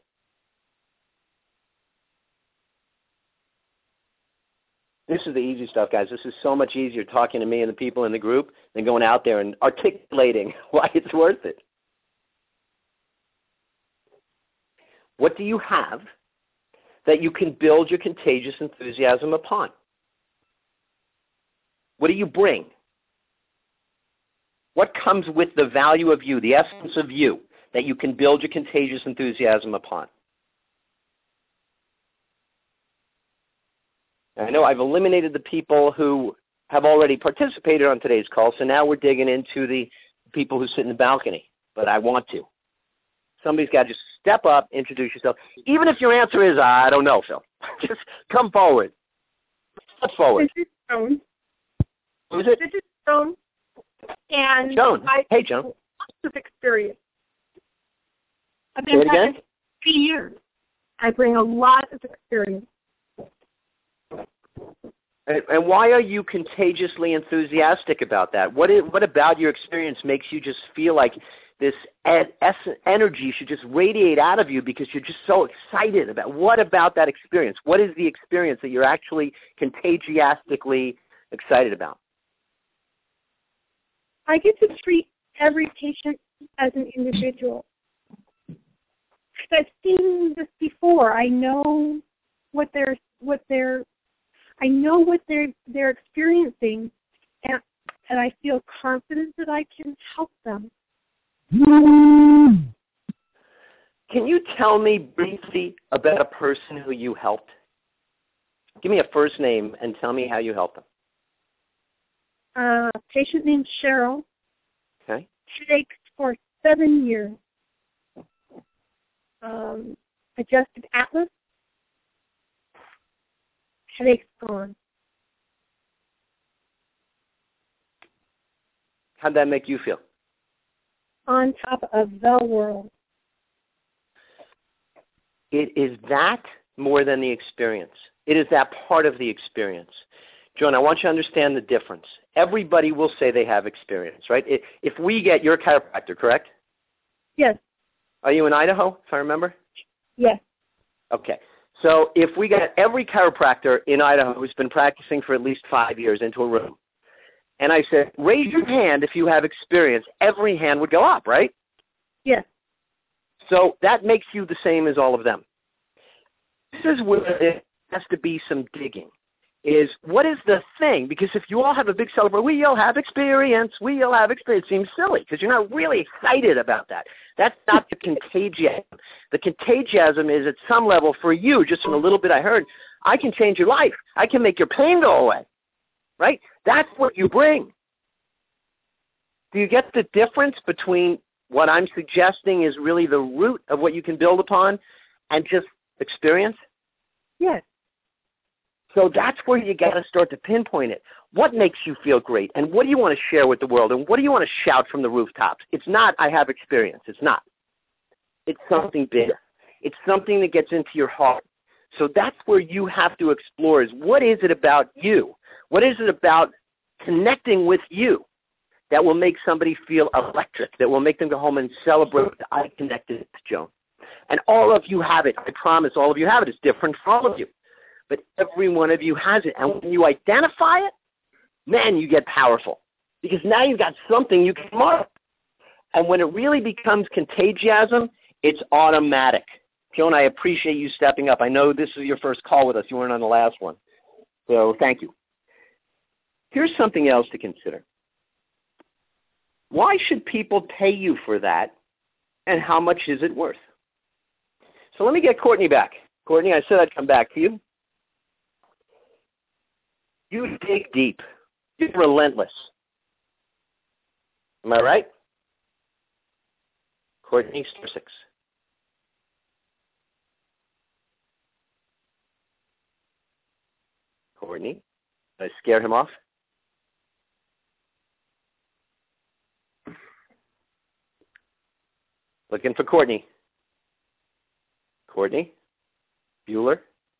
This is the easy stuff, guys. This is so much easier talking to me and the people in the group than going out there and articulating why it's worth it. What do you have that you can build your contagious enthusiasm upon? What do you bring? What comes with the value of you, the essence of you, that you can build your contagious enthusiasm upon? I know I've eliminated the people who have already participated on today's call, so now we're digging into the people who sit in the balcony, but I want to. Somebody's got to just step up, introduce yourself. Even if your answer is, I don't know, Phil. Just come forward. Step forward. This is Joan. Who is it? This is Joan. And Joan. I Hey, Joan. Lots of experience. I've Say been it again? back three years. I bring a lot of experience. And, and why are you contagiously enthusiastic about that? What is, what about your experience makes you just feel like this ed, es- energy should just radiate out of you because you're just so excited about? What about that experience? What is the experience that you're actually contagiastically excited about? I get to treat every patient as an individual. Because I've seen this before. I know what they're what they're I know what they're they're experiencing, and and I feel confident that I can help them. Can you tell me briefly about a person who you helped? Give me a first name and tell me how you helped them. Uh, a patient named Cheryl. Okay. Headaches for seven years. Um, adjusted Atlas. Headaches gone. How'd that make you feel? On top of the world. It is that more than the experience. It is that part of the experience. Joan, I want you to understand the difference. Everybody will say they have experience, right? If we get, you're a chiropractor, correct? Yes. Are you in Idaho, if I remember? Yes. Okay. So if we get every chiropractor in Idaho who's been practicing for at least five years into a room, and I said, raise your hand if you have experience, every hand would go up, right? Yes. So that makes you the same as all of them. This is where there has to be some digging, is what is the thing? Because if you all have a big celebration, we all have experience, we all have experience, it seems silly because you're not really excited about that. That's not the contagiasm. The contagiasm is at some level for you, just from a little bit I heard, I can change your life. I can make your pain go away, right? That's what you bring. Do you get the difference between what I'm suggesting is really the root of what you can build upon and just experience? Yes. So that's where you got to start to pinpoint it. What makes you feel great? And what do you want to share with the world? And what do you want to shout from the rooftops? It's not, I have experience. It's not. It's something bigger. It's something that gets into your heart. So that's where you have to explore is what is it about you? What is it about connecting with you that will make somebody feel electric, that will make them go home and celebrate I connected to Joan? And all of you have it. I promise all of you have it. It's different for all of you. But every one of you has it. And when you identify it, man, you get powerful. Because now you've got something you can mark. And when it really becomes contagiasm, it's automatic. Joan, I appreciate you stepping up. I know this is your first call with us. You weren't on the last one. So thank you. Here's something else to consider. Why should people pay you for that, and how much is it worth? So let me get Courtney back. Courtney, I said I'd come back to you. You dig deep. You're relentless. Am I right? Courtney, star six. Courtney, did I scare him off? Looking for Courtney. Courtney? Bueller?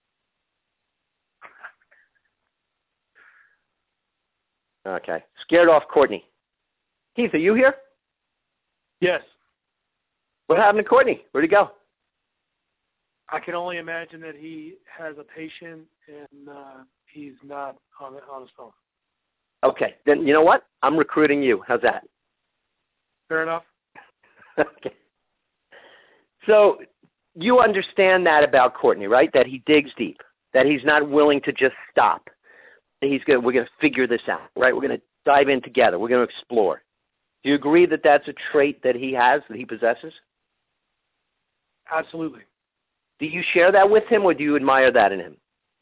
Okay. Scared off Courtney. Keith, are you here? Yes. What happened to Courtney? Where'd he go? I can only imagine that he has a patient and uh, he's not on, on his phone. Okay. Then you know what? I'm recruiting you. How's that? Fair enough. Okay. So you understand that about Courtney, right? That he digs deep, that he's not willing to just stop. That he's going. We're going to figure this out, right? We're going to dive in together. We're going to explore. Do you agree that that's a trait that he has, that he possesses? Absolutely. Do you share that with him, or do you admire that in him?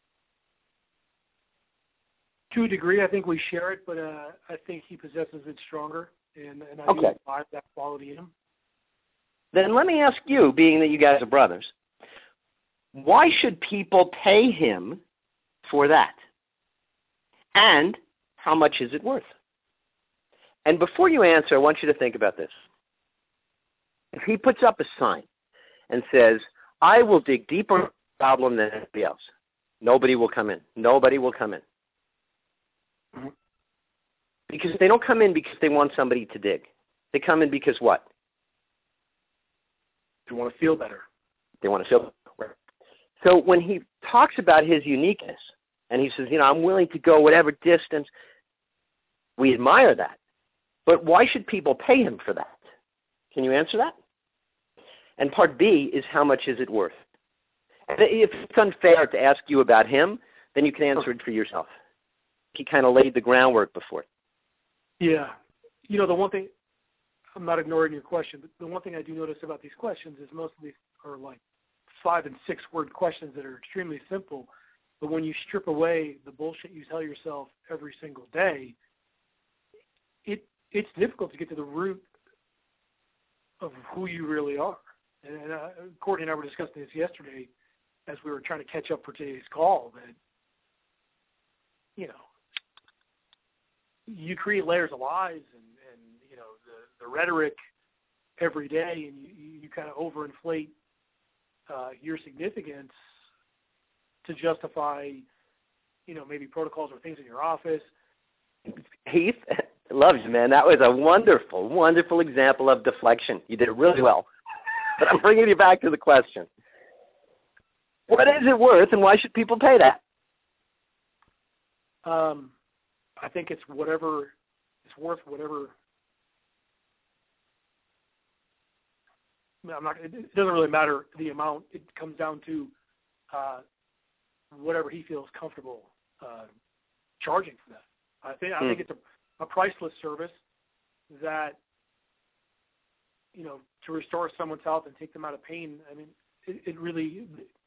To a degree, I think we share it, but uh, I think he possesses it stronger, and, and I Okay. do admire that quality in him. Then let me ask you, being that you guys are brothers, why should people pay him for that? And how much is it worth? And before you answer, I want you to think about this. If he puts up a sign and says, I will dig deeper into the problem than anybody else, nobody will come in. Nobody will come in. Mm-hmm. Because they don't come in because they want somebody to dig. They come in because what? They want to feel better. They want to feel better. So when he talks about his uniqueness, and he says, you know, I'm willing to go whatever distance, we admire that. But why should people pay him for that? Can you answer that? And part B is, how much is it worth? If it's unfair to ask you about him, then you can answer it for yourself. He kind of laid the groundwork before. Yeah. You know, the one thing, I'm not ignoring your question, but the one thing I do notice about these questions is most of these are like five and six word questions that are extremely simple. But when you strip away the bullshit you tell yourself every single day, it it's difficult to get to the root of who you really are. And, and uh, Courtney and I were discussing this yesterday as we were trying to catch up for today's call, that, you know, you create layers of lies and, and you know, the, the rhetoric every day, and you, you kind of overinflate uh, your significance to justify, you know, maybe protocols or things in your office. Heath, loves you, man. That was a wonderful, wonderful example of deflection. You did it really well. But I'm bringing you back to the question. What is it worth, and why should people pay that? Um, I think it's whatever, it's worth whatever. I'm not. It doesn't really matter the amount. It comes down to uh, whatever he feels comfortable uh, charging for that. I think. I hmm. think it's a, a priceless service that, you know, to restore someone's health and take them out of pain. I mean, it, it really.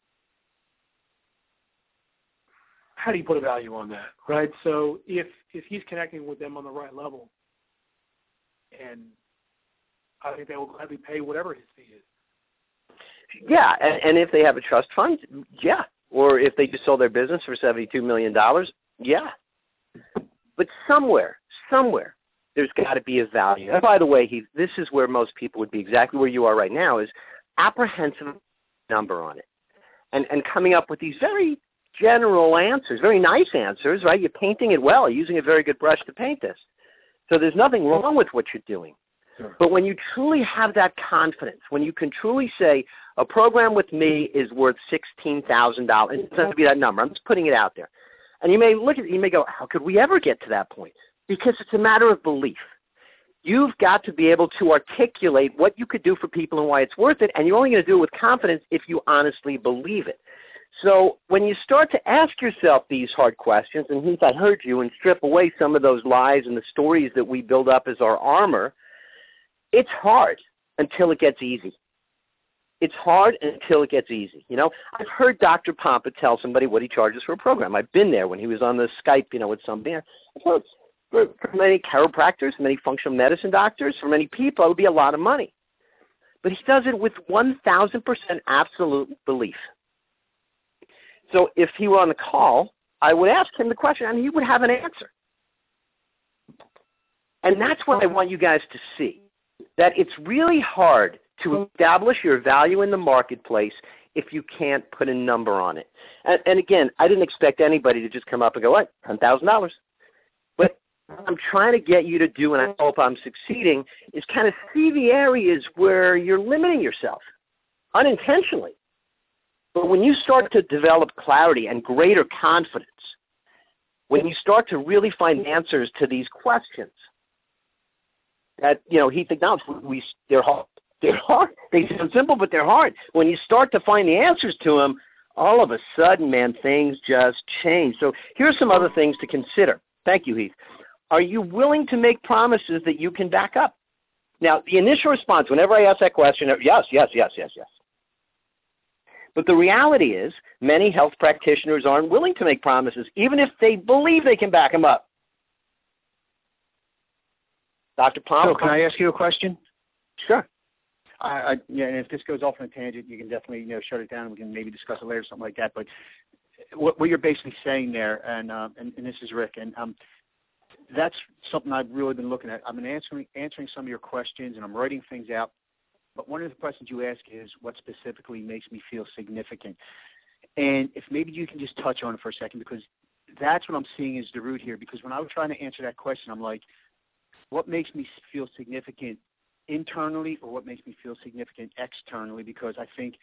How do you put a value on that, right? So if if he's connecting with them on the right level, and I think they will gladly pay whatever his fee is. Yeah, and, and if they have a trust fund, yeah. Or if they just sold their business for seventy-two million dollars, yeah. But somewhere, somewhere, there's got to be a value. And by the way, he, this is where most people would be exactly where you are right now, is apprehensive number on it. And and coming up with these very general answers, very nice answers, right? You're painting it well, using a very good brush to paint this. So there's nothing wrong with what you're doing. Sure. But when you truly have that confidence, when you can truly say, a program with me is worth sixteen thousand dollars, it doesn't have to be that number, I'm just putting it out there. And you may look at it, you may go, how could we ever get to that point? Because it's a matter of belief. You've got to be able to articulate what you could do for people and why it's worth it, and you're only going to do it with confidence if you honestly believe it. So when you start to ask yourself these hard questions, and Heath, I heard you, and strip away some of those lies and the stories that we build up as our armor, it's hard until it gets easy. It's hard until it gets easy. You know, I've heard Doctor Pompa tell somebody what he charges for a program. I've been there when he was on the Skype, you know, with somebody. I've heard for, for many chiropractors, many functional medicine doctors, for many people, it would be a lot of money. But he does it with one thousand percent absolute belief. So if he were on the call, I would ask him the question, and he would have an answer. And that's what I want you guys to see, that it's really hard to establish your value in the marketplace if you can't put a number on it. And, and again, I didn't expect anybody to just come up and go, what, ten thousand dollars? But what I'm trying to get you to do, and I hope I'm succeeding, is kind of see the areas where you're limiting yourself unintentionally. But when you start to develop clarity and greater confidence, when you start to really find answers to these questions, that, you know, Heath acknowledged, we, they're hard. They're hard. They sound simple, but they're hard. When you start to find the answers to them, all of a sudden, man, things just change. So here's some other things to consider. Thank you, Heath. Are you willing to make promises that you can back up? Now, the initial response, whenever I ask that question, yes, yes, yes, yes, yes. But the reality is many health practitioners aren't willing to make promises, even if they believe they can back them up. Doctor Pompa? So can I ask you a question? Sure. I, I, yeah, and if this goes off on a tangent, you can definitely, you know, shut it down. We can maybe discuss it later or something like that. But what, what you're basically saying there, and, uh, and and this is Rick, and um, that's something I've really been looking at. I've been answering answering some of your questions, and I'm writing things out. But one of the questions you ask is, what specifically makes me feel significant? And if maybe you can just touch on it for a second, because that's what I'm seeing is the root here. Because when I was trying to answer that question, I'm like, what makes me feel significant internally, or what makes me feel significant externally? Because I think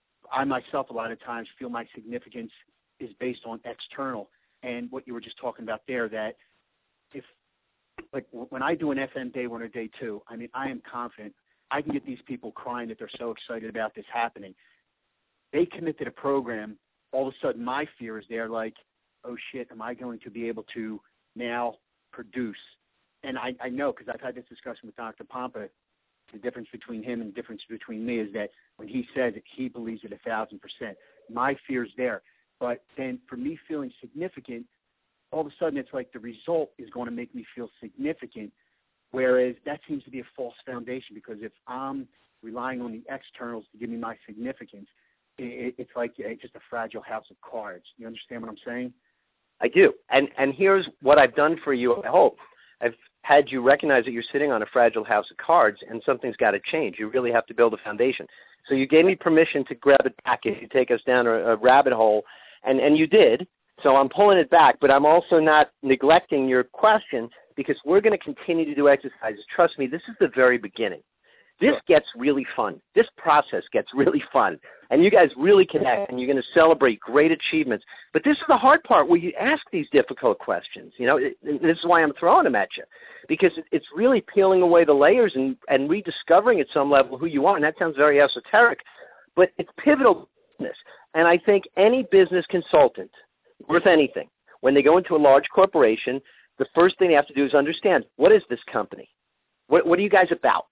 I myself a lot of times feel my significance is based on external. And what you were just talking about there, that if, like when I do an F M day one or day two, I mean, I am confident I can get these people crying that they're so excited about this happening. They commit to the program. All of a sudden, my fear is there, like, oh, shit, am I going to be able to now produce? And I, I know, because I've had this discussion with Doctor Pompa, the difference between him and the difference between me is that when he says it, he believes it a thousand percent. My fear is there. But then for me feeling significant, all of a sudden it's like the result is going to make me feel significant, whereas that seems to be a false foundation, because if I'm relying on the externals to give me my significance, it, it's like it's just a fragile house of cards. You understand what I'm saying? I do. And and here's what I've done for you, I hope. I've had you recognize that you're sitting on a fragile house of cards, and something's got to change. You really have to build a foundation. So you gave me permission to grab it back if you take us down a, a rabbit hole, and, and you did. So I'm pulling it back, but I'm also not neglecting your question, because we're going to continue to do exercises. Trust me, this is the very beginning. This gets really fun. This process gets really fun. And you guys really connect, and you're going to celebrate great achievements. But this is the hard part, where you ask these difficult questions. You know, it, this is why I'm throwing them at you, because it's really peeling away the layers and, and rediscovering at some level who you are. And that sounds very esoteric, but it's pivotal to business. And I think any business consultant worth anything, when they go into a large corporation, the first thing they have to do is understand, what is this company? What, what are you guys about?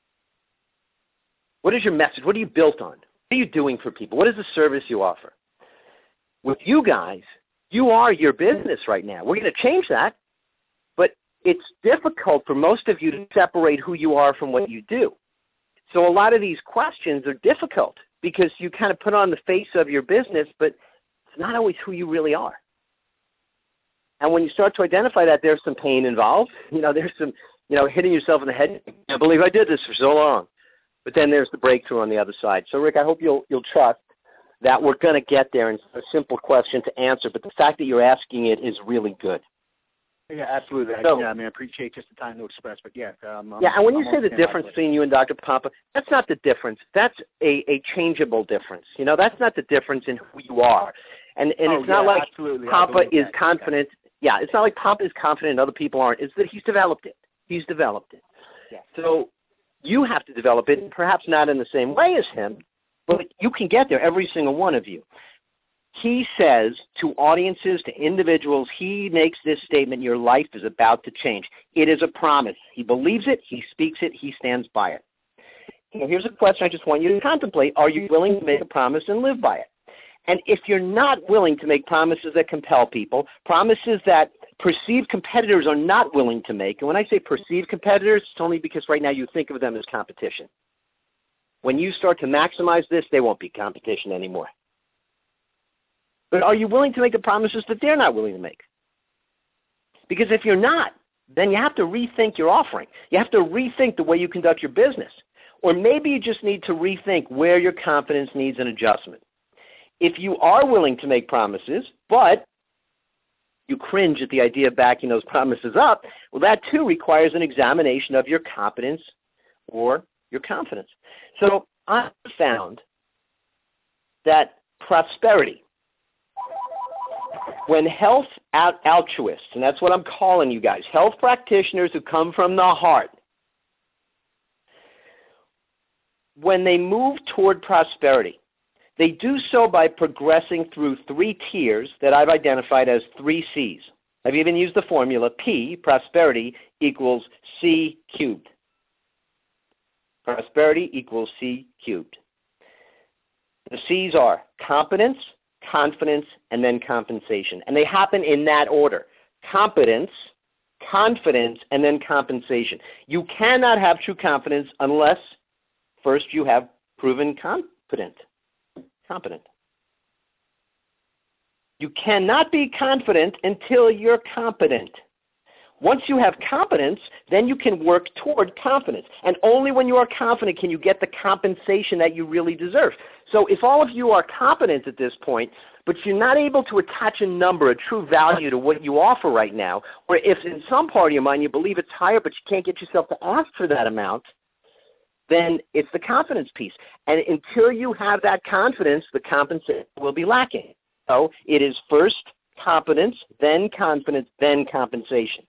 What is your message? What are you built on? What are you doing for people? What is the service you offer? With you guys, you are your business right now. We're going to change that, but it's difficult for most of you to separate who you are from what you do. So a lot of these questions are difficult, because you kind of put on the face of your business, but it's not always who you really are. And when you start to identify that, there's some pain involved. You know, there's some, you know, hitting yourself in the head. I can't believe I did this for so long. But then there's the breakthrough on the other side. So, Rick, I hope you'll you'll trust that we're going to get there, and it's a simple question to answer. But the fact that you're asking it is really good. Yeah, absolutely. So, yeah, I mean, I appreciate just the time to express. But yeah, um, yeah. And when you I'm say the difference between you and Doctor Pompa, that's not the difference. That's a, a changeable difference. You know, that's not the difference in who you are. And and oh, it's not yeah, like absolutely. Pompa is that. confident. Yeah, it's not like Pompa is confident and other people aren't. It's that he's developed it. He's developed it. Yeah. So you have to develop it, perhaps not in the same way as him, but you can get there, every single one of you. He says to audiences, to individuals, he makes this statement, your life is about to change. It is a promise. He believes it, he speaks it, he stands by it. you know, here's a question I just want you to contemplate. Are you willing to make a promise and live by it? And if you're not willing to make promises that compel people, promises that perceived competitors are not willing to make, and when I say perceived competitors, it's only because right now you think of them as competition. When you start to maximize this, they won't be competition anymore. But are you willing to make the promises that they're not willing to make? Because if you're not, then you have to rethink your offering. You have to rethink the way you conduct your business. Or maybe you just need to rethink where your confidence needs an adjustment. If you are willing to make promises, but you cringe at the idea of backing those promises up, well, that too requires an examination of your competence or your confidence. So I found that prosperity, when health altruists, and that's what I'm calling you guys, health practitioners who come from the heart, when they move toward prosperity, they do so by progressing through three tiers that I've identified as three C's. I've even used the formula P, prosperity, equals C cubed. Prosperity equals C cubed. The C's are competence, confidence, and then compensation. And they happen in that order. Competence, confidence, and then compensation. You cannot have true confidence unless first you have proven competent. Competent. You cannot be confident until you're competent. Once you have competence, then you can work toward confidence. And only when you are confident can you get the compensation that you really deserve. So if all of you are competent at this point, but you're not able to attach a number, a true value to what you offer right now, or if in some part of your mind you believe it's higher but you can't get yourself to ask for that amount, then it's the confidence piece. And until you have that confidence, the compensation will be lacking. So it is first competence, then confidence, then compensation.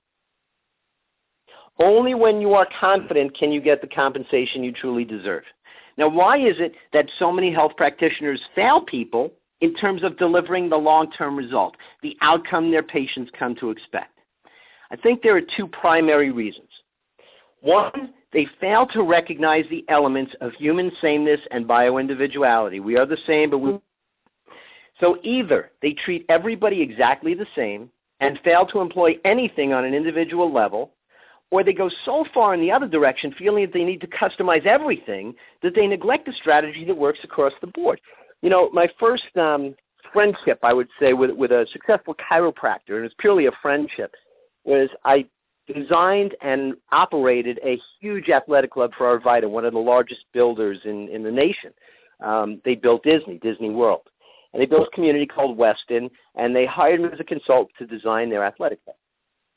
Only when you are confident can you get the compensation you truly deserve. Now, why is it that so many health practitioners fail people in terms of delivering the long-term result, the outcome their patients come to expect? I think there are two primary reasons. One, they fail to recognize the elements of human sameness and bioindividuality. We are the same, but we... So either they treat everybody exactly the same and fail to employ anything on an individual level, or they go so far in the other direction, feeling that they need to customize everything, that they neglect a strategy that works across the board. You know, my first um, friendship, I would say, with, with a successful chiropractor, and it's purely a friendship, was I designed and operated a huge athletic club for Arvida, one of the largest builders in, in the nation. Um, they built Disney, Disney World. And they built a community called Weston, and they hired me as a consultant to design their athletic club.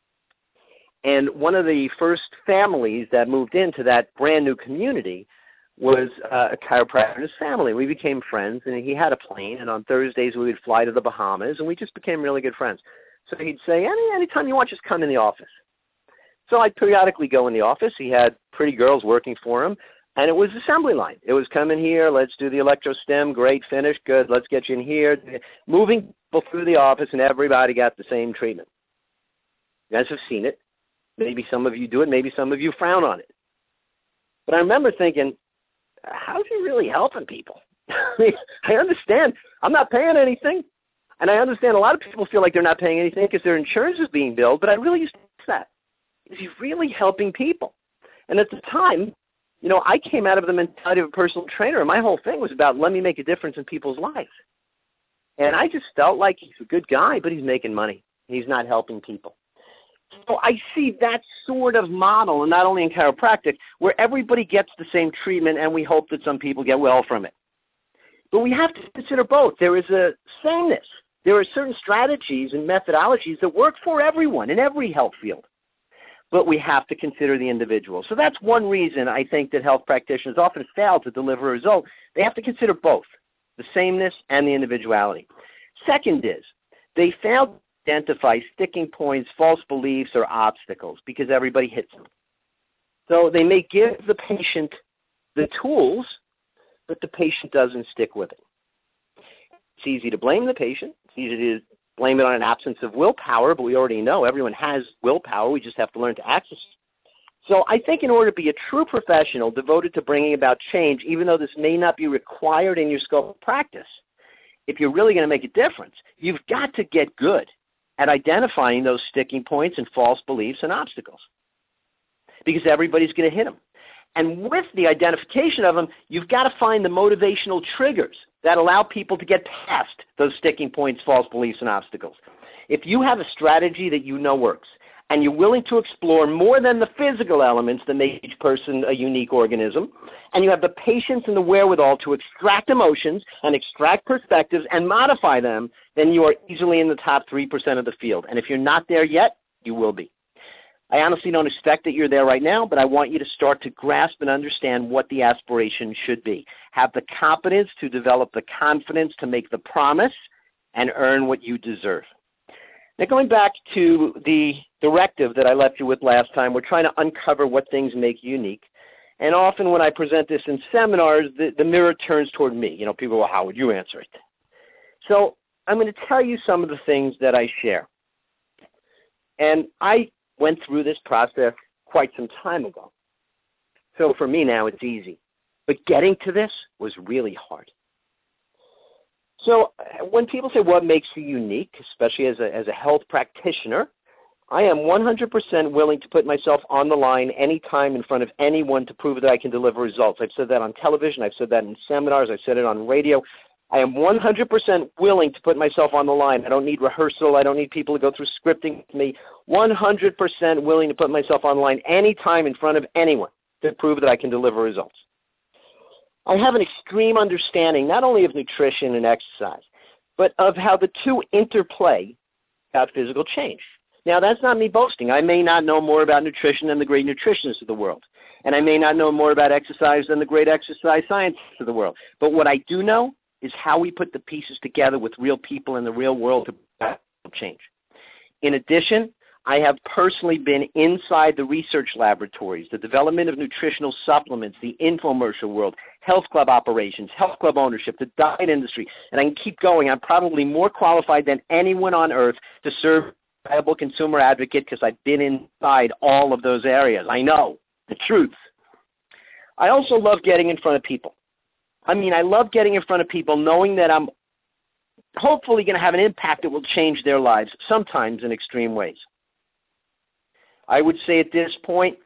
And one of the first families that moved into that brand new community was uh, a chiropractor and his family. We became friends, and he had a plane, and on Thursdays we would fly to the Bahamas, and we just became really good friends. So he'd say, Any anytime you want, just come in the office. So I'd periodically go in the office. He had pretty girls working for him, and it was assembly line. It was come in here, let's do the electrostim, great, finish, good, let's get you in here. Moving people through the office, and everybody got the same treatment. You guys have seen it. Maybe some of you do it, maybe some of you frown on it. But I remember thinking, how's he really helping people? I understand. I'm not paying anything. And I understand a lot of people feel like they're not paying anything because their insurance is being billed, but I really used to ask that. Is he really helping people? And at the time, you know, I came out of the mentality of a personal trainer, and my whole thing was about let me make a difference in people's lives. And I just felt like he's a good guy, but he's making money. He's not helping people. So I see that sort of model, and not only in chiropractic, where everybody gets the same treatment, and we hope that some people get well from it. But we have to consider both. There is a sameness. There are certain strategies and methodologies that work for everyone in every health field. But we have to consider the individual. So that's one reason I think that health practitioners often fail to deliver a result. They have to consider both, the sameness and the individuality. Second is, they fail to identify sticking points, false beliefs, or obstacles because everybody hits them. So they may give the patient the tools, but the patient doesn't stick with it. It's easy to blame the patient. It's easy to blame it on an absence of willpower, but we already know everyone has willpower. We just have to learn to access it. So I think in order to be a true professional devoted to bringing about change, even though this may not be required in your scope of practice, if you're really going to make a difference, you've got to get good at identifying those sticking points and false beliefs and obstacles, because everybody's going to hit them. And with the identification of them, you've got to find the motivational triggers that allow people to get past those sticking points, false beliefs, and obstacles. If you have a strategy that you know works, and you're willing to explore more than the physical elements that make each person a unique organism, and you have the patience and the wherewithal to extract emotions and extract perspectives and modify them, then you are easily in the top three percent of the field. And if you're not there yet, you will be. I honestly don't expect that you're there right now, but I want you to start to grasp and understand what the aspiration should be. Have the competence to develop the confidence to make the promise and earn what you deserve. Now, going back to the directive that I left you with last time, we're trying to uncover what things make you unique. And often when I present this in seminars, the, the mirror turns toward me. You know, people go, well, how would you answer it? So I'm going to tell you some of the things that I share. And I went through this process quite some time ago. So for me now, it's easy. But getting to this was really hard. So when people say what makes you unique, especially as a, as a health practitioner, I am one hundred percent willing to put myself on the line anytime in front of anyone to prove that I can deliver results. I've said that on television. I've said that in seminars. I've said it on radio. I am one hundred percent willing to put myself on the line. I don't need rehearsal. I don't need people to go through scripting with me. one hundred percent willing to put myself on the line anytime in front of anyone to prove that I can deliver results. I have an extreme understanding not only of nutrition and exercise, but of how the two interplay about physical change. Now, that's not me boasting. I may not know more about nutrition than the great nutritionists of the world, and I may not know more about exercise than the great exercise scientists of the world. But what I do know is how we put the pieces together with real people in the real world to change. In addition, I have personally been inside the research laboratories, the development of nutritional supplements, the infomercial world, health club operations, health club ownership, the diet industry, and I can keep going. I'm probably more qualified than anyone on earth to serve as a viable consumer advocate because I've been inside all of those areas. I know the truth. I also love getting in front of people. I mean, I love getting in front of people knowing that I'm hopefully going to have an impact that will change their lives, sometimes in extreme ways. I would say at this point,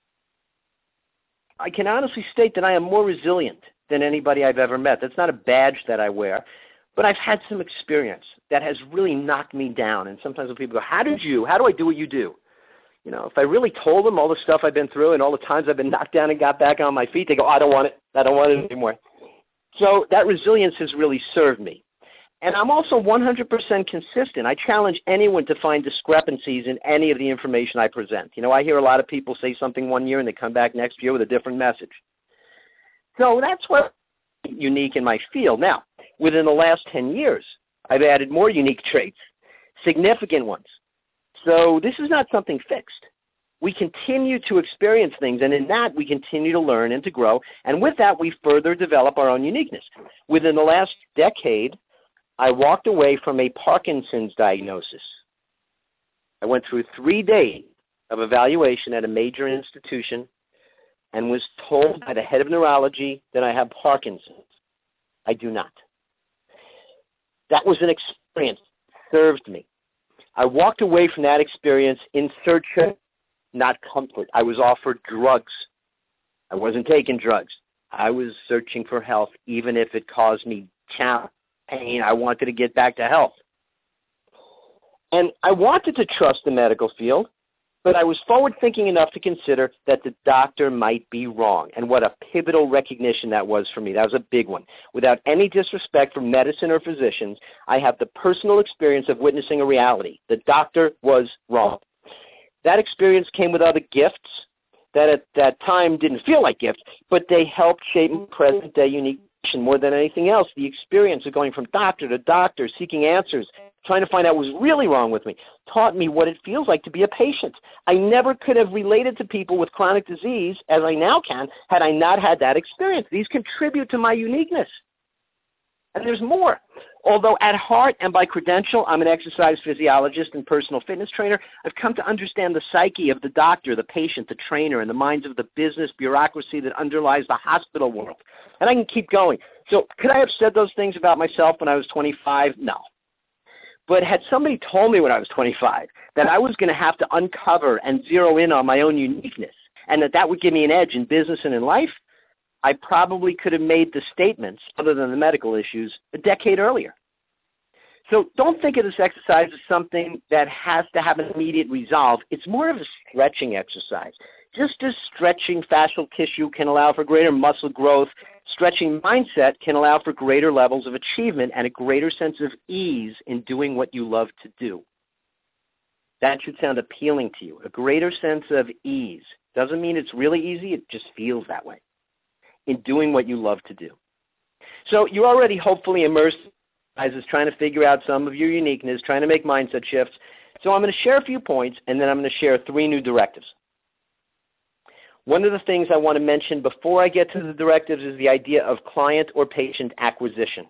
I can honestly state that I am more resilient than anybody I've ever met. That's not a badge that I wear, but I've had some experience that has really knocked me down. And sometimes when people go, how did you, how do I do what you do? You know, if I really told them all the stuff I've been through and all the times I've been knocked down and got back on my feet, they go, I don't want it. I don't want it anymore. So that resilience has really served me. And I'm also one hundred percent consistent. I challenge anyone to find discrepancies in any of the information I present. You know, I hear a lot of people say something one year and they come back next year with a different message. So that's what's unique in my field. Now, within the last ten years, I've added more unique traits, significant ones. So this is not something fixed. We continue to experience things, and in that we continue to learn and to grow. And with that, we further develop our own uniqueness. Within the last decade, I walked away from a Parkinson's diagnosis. I went through three days of evaluation at a major institution and was told by the head of neurology that I have Parkinson's. I do not. That was an experience that served me. I walked away from that experience in search of not comfort. I was offered drugs. I wasn't taking drugs. I was searching for health, even if it caused me challenge. Pain. I wanted to get back to health. And I wanted to trust the medical field, but I was forward-thinking enough to consider that the doctor might be wrong, and what a pivotal recognition that was for me. That was a big one. Without any disrespect for medicine or physicians, I have the personal experience of witnessing a reality. The doctor was wrong. That experience came with other gifts that at that time didn't feel like gifts, but they helped shape my present-day unique. More than anything else, the experience of going from doctor to doctor, seeking answers, trying to find out what was really wrong with me, taught me what it feels like to be a patient. I never could have related to people with chronic disease as I now can had I not had that experience. These contribute to my uniqueness. And there's more. Although at heart and by credential, I'm an exercise physiologist and personal fitness trainer, I've come to understand the psyche of the doctor, the patient, the trainer, and the minds of the business bureaucracy that underlies the hospital world. And I can keep going. So could I have said those things about myself when I was twenty-five? No. But had somebody told me when I was twenty-five that I was going to have to uncover and zero in on my own uniqueness and that that would give me an edge in business and in life, I probably could have made the statements, other than the medical issues, a decade earlier. So don't think of this exercise as something that has to have an immediate resolve. It's more of a stretching exercise. Just as stretching fascial tissue can allow for greater muscle growth, stretching mindset can allow for greater levels of achievement and a greater sense of ease in doing what you love to do. That should sound appealing to you. A greater sense of ease. Doesn't mean it's really easy, it just feels that way. In doing what you love to do. So you're already hopefully immersed as is trying to figure out some of your uniqueness, trying to make mindset shifts. So I'm going to share a few points, and then I'm going to share three new directives. One of the things I want to mention before I get to the directives is the idea of client or patient acquisition.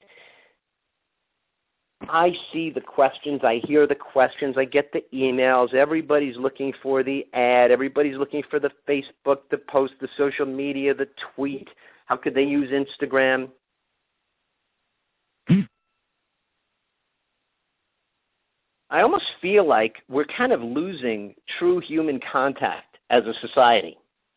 I see the questions, I hear the questions, I get the emails, everybody's looking for the ad, everybody's looking for the Facebook, the post, the social media, the tweet. How could they use Instagram? I almost feel like we're kind of losing true human contact as a society.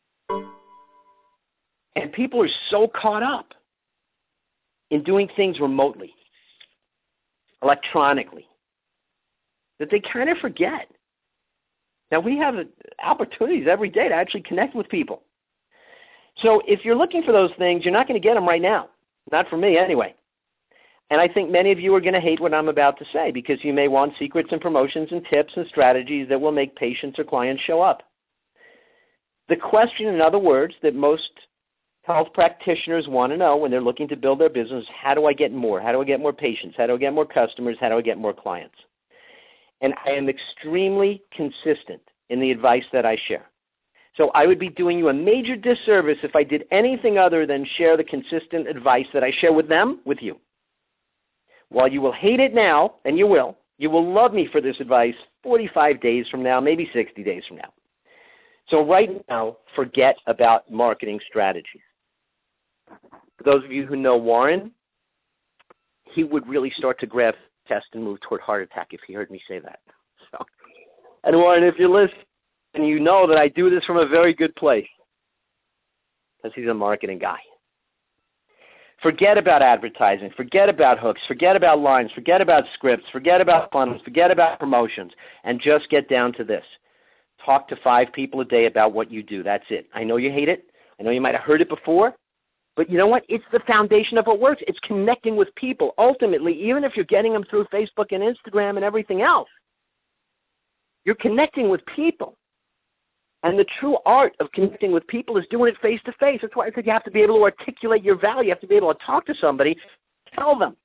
And people are so caught up in doing things remotely, electronically, that they kind of forget. Now, we have opportunities every day to actually connect with people. So if you're looking for those things, you're not going to get them right now. Not for me, anyway. And I think many of you are going to hate what I'm about to say because you may want secrets and promotions and tips and strategies that will make patients or clients show up. The question, in other words, that most health practitioners want to know when they're looking to build their business, how do I get more? How do I get more patients? How do I get more customers? How do I get more clients? And I am extremely consistent in the advice that I share. So I would be doing you a major disservice if I did anything other than share the consistent advice that I share with them, with you. While you will hate it now, and you will, you will love me for this advice forty-five days from now, maybe sixty days from now. So right now, forget about marketing strategies. For those of you who know Warren, he would really start to grab test and move toward heart attack if he heard me say that. So, and Warren, if you're listening, and you know that I do this from a very good place, because he's a marketing guy. Forget about advertising. Forget about hooks. Forget about lines. Forget about scripts. Forget about funnels. Forget about promotions. And just get down to this. Talk to five people a day about what you do. That's it. I know you hate it. I know you might have heard it before. But you know what? It's the foundation of what works. It's connecting with people. Ultimately, even if you're getting them through Facebook and Instagram and everything else, you're connecting with people. And the true art of connecting with people is doing it face-to-face. That's why I said you have to be able to articulate your value. You have to be able to talk to somebody, tell them.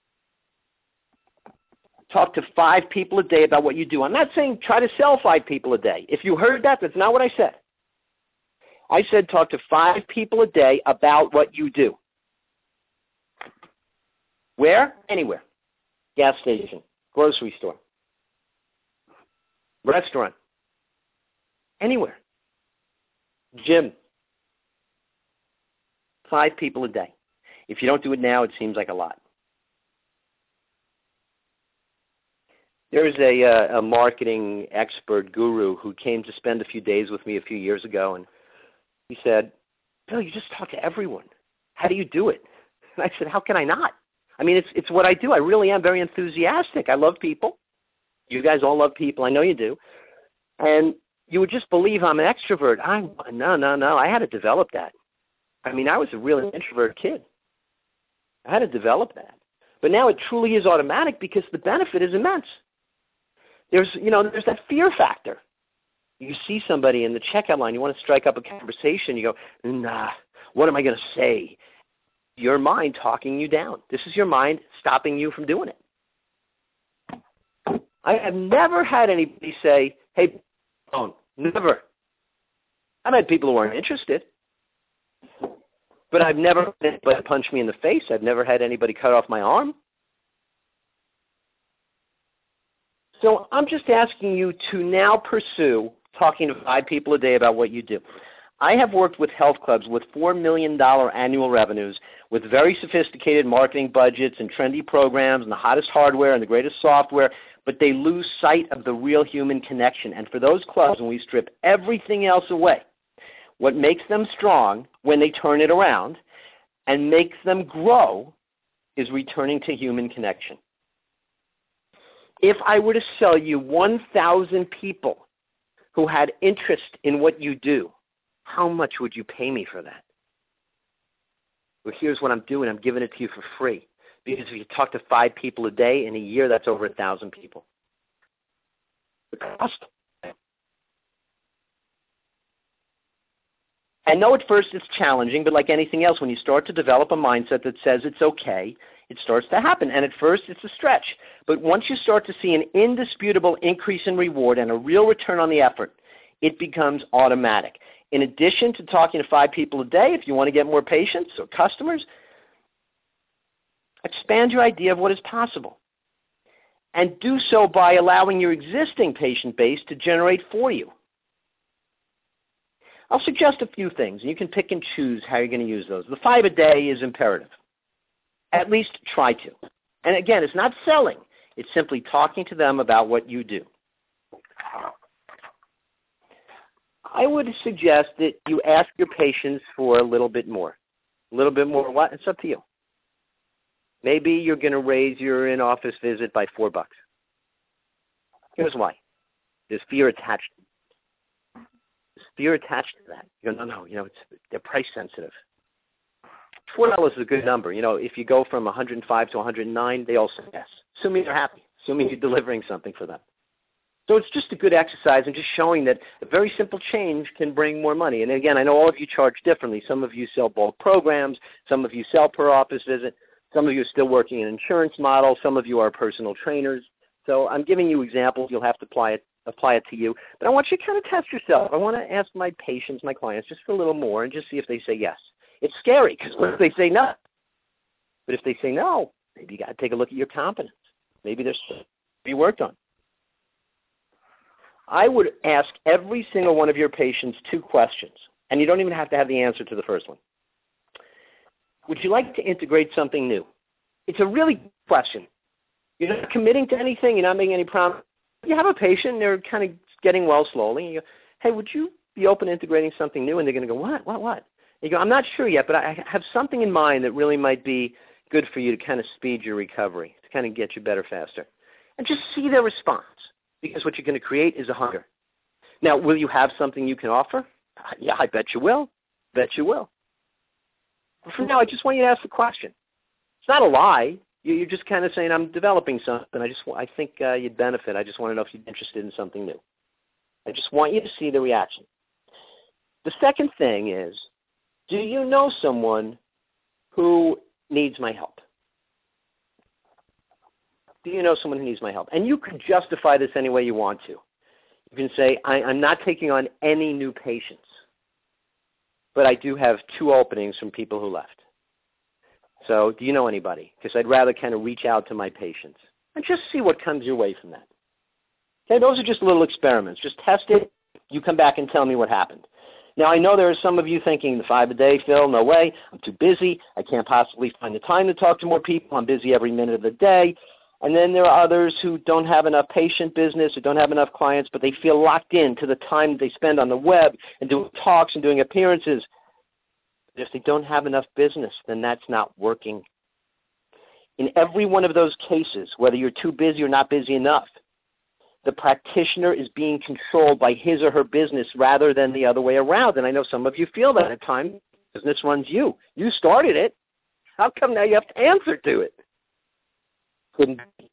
Talk to five people a day about what you do. I'm not saying try to sell five people a day. If you heard that, that's not what I said. I said talk to five people a day about what you do. Where? Anywhere. Gas station, grocery store, restaurant. Anywhere. Gym. Five people a day. If you don't do it now, it seems like a lot. There's a, uh, a marketing expert guru who came to spend a few days with me a few years ago, and he said, Bill, you just talk to everyone. How do you do it? And I said, how can I not? I mean, it's it's what I do. I really am very enthusiastic. I love people. You guys all love people. I know you do. And you would just believe I'm an extrovert. I no, no, no. I had to develop that. I mean, I was a really introvert kid. I had to develop that. But now it truly is automatic because the benefit is immense. There's, you know, there's that fear factor. You see somebody in the checkout line, you want to strike up a conversation, you go, nah, what am I going to say? Your mind talking you down. This is your mind stopping you from doing it. I have never had anybody say, hey, phone. Never. I've had people who aren't interested. but I've never had anybody punch me in the face. I've never had anybody cut off my arm. So I'm just asking you to now pursue talking to five people a day about what you do. I have worked with health clubs with four million dollars annual revenues, with very sophisticated marketing budgets and trendy programs and the hottest hardware and the greatest software, but they lose sight of the real human connection. And for those clubs, when we strip everything else away, what makes them strong when they turn it around and makes them grow is returning to human connection. If I were to sell you one thousand people who had interest in what you do, how much would you pay me for that? Well, here's what I'm doing. I'm giving it to you for free. Because if you talk to five people a day, in a year, that's over a thousand people. The cost. I know at first it's challenging, but like anything else, when you start to develop a mindset that says it's okay, it starts to happen. And at first it's a stretch. But once you start to see an indisputable increase in reward and a real return on the effort, it becomes automatic. In addition to talking to five people a day, if you want to get more patients or customers, expand your idea of what is possible. And do so by allowing your existing patient base to generate for you. I'll suggest a few things, and you can pick and choose how you're going to use those. The five a day is imperative. At least try to. And again, it's not selling. It's simply talking to them about what you do. I would suggest that you ask your patients for a little bit more. A little bit more what? It's up to you. Maybe you're going to raise your in-office visit by four bucks. Here's why. There's fear attached. There's fear attached to that. You go, no, no, you know, it's, they're price sensitive. Four dollars is a good number. You know, if you go from one hundred five to one hundred nine, they all say yes. Assuming they're happy. Assuming you're delivering something for them. So it's just a good exercise and just showing that a very simple change can bring more money. And again, I know all of you charge differently. Some of you sell bulk programs. Some of you sell per office visit. Some of you are still working an insurance model. Some of you are personal trainers. So I'm giving you examples. You'll have to apply it, apply it to you. But I want you to kind of test yourself. I want to ask my patients, my clients, just for a little more and just see if they say yes. It's scary because what if they say no? But if they say no, maybe you got to take a look at your competence. Maybe there's something to be worked on. I would ask every single one of your patients two questions, and you don't even have to have the answer to the first one. Would you like to integrate something new? It's a really good question. You're not committing to anything. You're not making any promise. You have a patient, and they're kind of getting well slowly. And you go, hey, would you be open to integrating something new? And they're going to go, what, what, what? And you go, I'm not sure yet, but I have something in mind that really might be good for you to kind of speed your recovery, to kind of get you better faster. And just see their response. Because what you're going to create is a hunger. Now, will you have something you can offer? Yeah, I bet you will. Bet you will. But for now, I just want you to ask the question. It's not a lie. You're just kind of saying, I'm developing something. I just, I think uh, you'd benefit. I just want to know if you're interested in something new. I just want you to see the reaction. The second thing is, do you know someone who needs my help? Do you know someone who needs my help? And you can justify this any way you want to. You can say, I, I'm not taking on any new patients, but I do have two openings from people who left. So do you know anybody? Because I'd rather kind of reach out to my patients and just see what comes your way from that. Okay, those are just little experiments. Just test it. You come back and tell me what happened. Now, I know there are some of you thinking, the five a day, Phil, no way. I'm too busy. I can't possibly find the time to talk to more people. I'm busy every minute of the day. And then there are others who don't have enough patient business or don't have enough clients, but they feel locked in to the time they spend on the web and doing talks and doing appearances. If they don't have enough business, then that's not working. In every one of those cases, whether you're too busy or not busy enough, the practitioner is being controlled by his or her business rather than the other way around. And I know some of you feel that at times. Business runs you. You started it. How come now you have to answer to it? Couldn't be.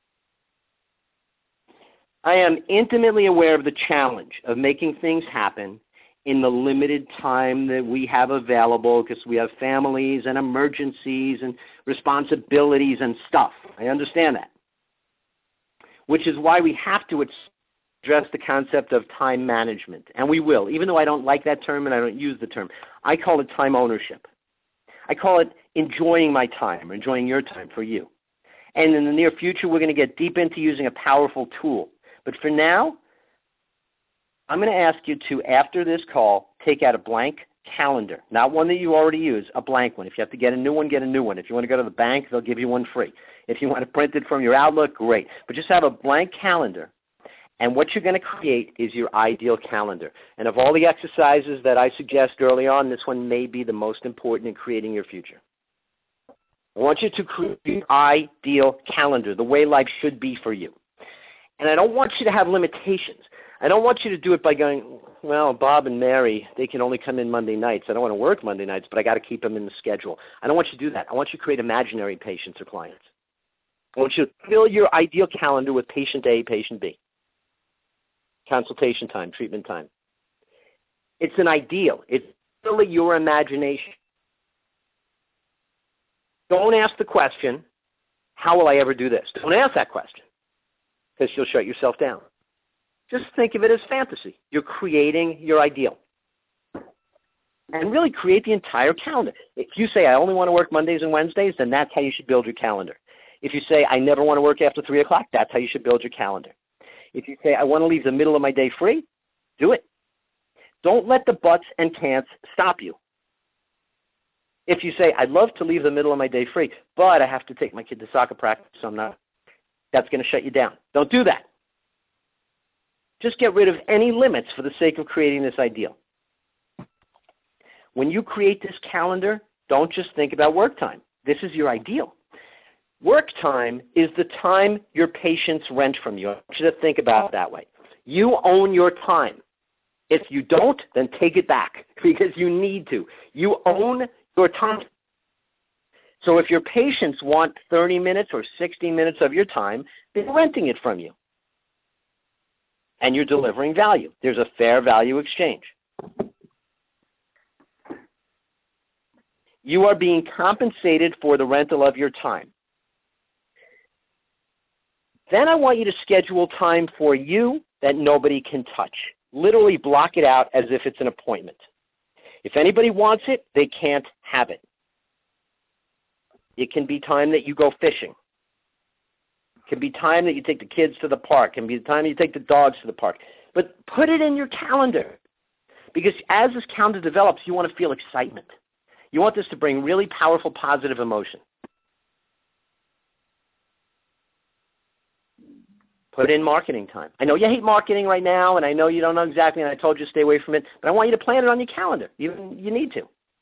I am intimately aware of the challenge of making things happen in the limited time that we have available because we have families and emergencies and responsibilities and stuff. I understand that. Which is why we have to address the concept of time management. And we will. Even though I don't like that term and I don't use the term, I call it time ownership. I call it enjoying my time, or enjoying your time for you. And in the near future, we're going to get deep into using a powerful tool. But for now, I'm going to ask you to, after this call, take out a blank calendar, not one that you already use, a blank one. If you have to get a new one, get a new one. If you want to go to the bank, they'll give you one free. If you want to print it from your Outlook, great. But just have a blank calendar. And what you're going to create is your ideal calendar. And of all the exercises that I suggest early on, this one may be the most important in creating your future. I want you to create your ideal calendar, the way life should be for you. And I don't want you to have limitations. I don't want you to do it by going, well, Bob and Mary, they can only come in Monday nights. I don't want to work Monday nights, but I got to keep them in the schedule. I don't want you to do that. I want you to create imaginary patients or clients. I want you to fill your ideal calendar with patient A, patient B. Consultation time, treatment time. It's an ideal. It's really your imagination. Don't ask the question, how will I ever do this? Don't ask that question, because you'll shut yourself down. Just think of it as fantasy. You're creating your ideal. And really create the entire calendar. If you say, I only want to work Mondays and Wednesdays, then that's how you should build your calendar. If you say, I never want to work after three o'clock, that's how you should build your calendar. If you say, I want to leave the middle of my day free, do it. Don't let the buts and can'ts stop you. If you say, I'd love to leave the middle of my day free, but I have to take my kid to soccer practice, so I'm not, that's going to shut you down. Don't do that. Just get rid of any limits for the sake of creating this ideal. When you create this calendar, don't just think about work time. This is your ideal. Work time is the time your patients rent from you. I want you to think about it that way. You own your time. If you don't, then take it back because you need to. You own your time. So if your patients want thirty minutes or sixty minutes of your time, they're renting it from you. And you're delivering value. There's a fair value exchange. You are being compensated for the rental of your time. Then I want you to schedule time for you that nobody can touch. Literally block it out as if it's an appointment. If anybody wants it, they can't have it. It can be time that you go fishing. It can be time that you take the kids to the park. It can be the time you take the dogs to the park. But put it in your calendar. Because as this calendar develops, you want to feel excitement. You want this to bring really powerful, positive emotion. Put in marketing time. I know you hate marketing right now, and I know you don't know exactly, and I told you to stay away from it, but I want you to plan it on your calendar. You, you need to.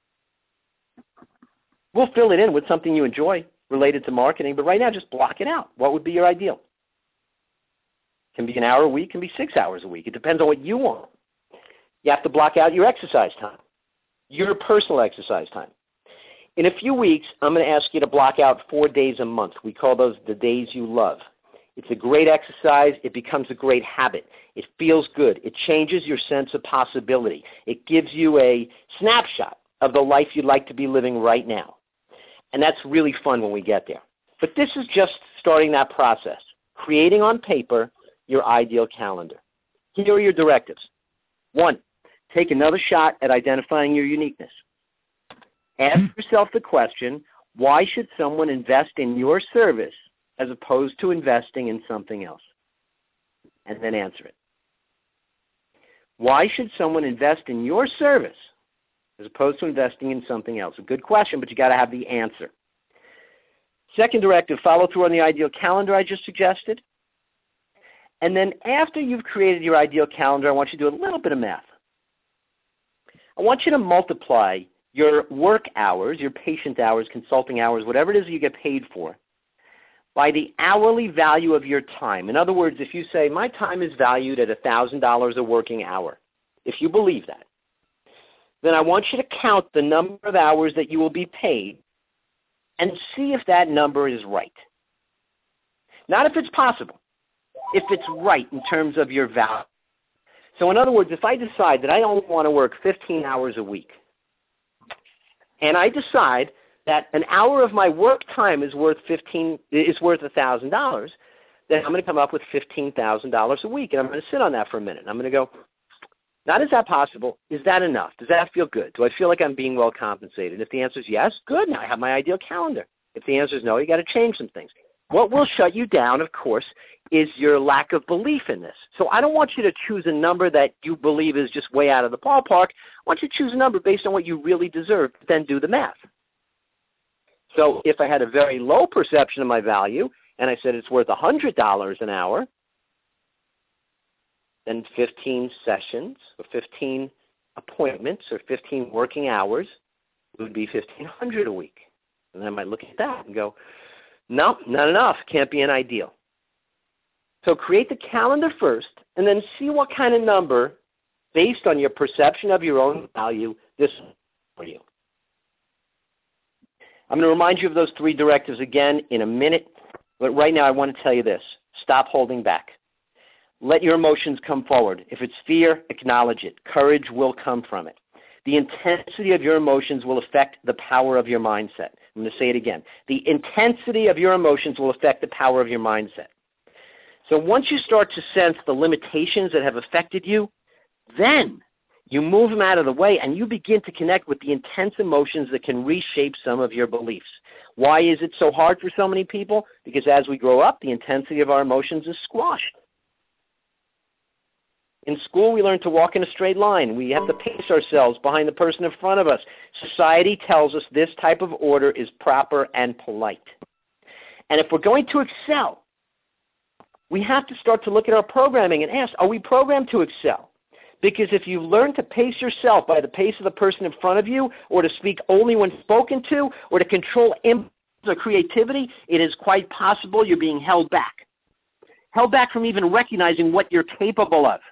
We'll fill it in with something you enjoy related to marketing, but right now just block it out. What would be your ideal? It can be an hour a week, it can be six hours a week. It depends on what you want. You have to block out your exercise time, your personal exercise time. In a few weeks, I'm going to ask you to block out four days a month. We call those the days you love. It's a great exercise. It becomes a great habit. It feels good. It changes your sense of possibility. It gives you a snapshot of the life you'd like to be living right now. And that's really fun when we get there. But this is just starting that process, creating on paper your ideal calendar. Here are your directives. One, take another shot at identifying your uniqueness. Ask yourself the question, why should someone invest in your service as opposed to investing in something else? And then answer it. Why should someone invest in your service as opposed to investing in something else? A good question, but you got to have the answer. Second directive, follow through on the ideal calendar I just suggested. And then after you've created your ideal calendar, I want you to do a little bit of math. I want you to multiply your work hours, your patient hours, consulting hours, whatever it is you get paid for, by the hourly value of your time. In other words, if you say, my time is valued at one thousand dollars a working hour, if you believe that, then I want you to count the number of hours that you will be paid and see if that number is right. Not if it's possible, if it's right in terms of your value. So in other words, if I decide that I only want to work fifteen hours a week, and I decide that an hour of my work time is worth fifteen is worth one thousand dollars, then I'm going to come up with fifteen thousand dollars a week, and I'm going to sit on that for a minute. I'm going to go, Not is that possible, is that enough? Does that feel good? Do I feel like I'm being well compensated? If the answer is yes, good, now I have my ideal calendar. If the answer is no, you got to change some things. What will shut you down, of course, is your lack of belief in this. So I don't want you to choose a number that you believe is just way out of the ballpark. I want you to choose a number based on what you really deserve, then do the math. So if I had a very low perception of my value and I said it's worth one hundred dollars an hour, then fifteen sessions or fifteen appointments or fifteen working hours would be fifteen hundred dollars a week. And then I might look at that and go, no, not enough. Can't be an ideal. So create the calendar first and then see what kind of number, based on your perception of your own value, this is for you. I'm going to remind you of those three directives again in a minute, but right now I want to tell you this. Stop holding back. Let your emotions come forward. If it's fear, acknowledge it. Courage will come from it. The intensity of your emotions will affect the power of your mindset. I'm going to say it again. The intensity of your emotions will affect the power of your mindset. So once you start to sense the limitations that have affected you, then you move them out of the way and you begin to connect with the intense emotions that can reshape some of your beliefs. Why is it so hard for so many people? Because as we grow up, the intensity of our emotions is squashed. In school, we learn to walk in a straight line. We have to pace ourselves behind the person in front of us. Society tells us this type of order is proper and polite. And if we're going to excel, we have to start to look at our programming and ask, are we programmed to excel? Because if you learn to pace yourself by the pace of the person in front of you, or to speak only when spoken to, or to control impulse or creativity, it is quite possible you're being held back. Held back from even recognizing what you're capable of.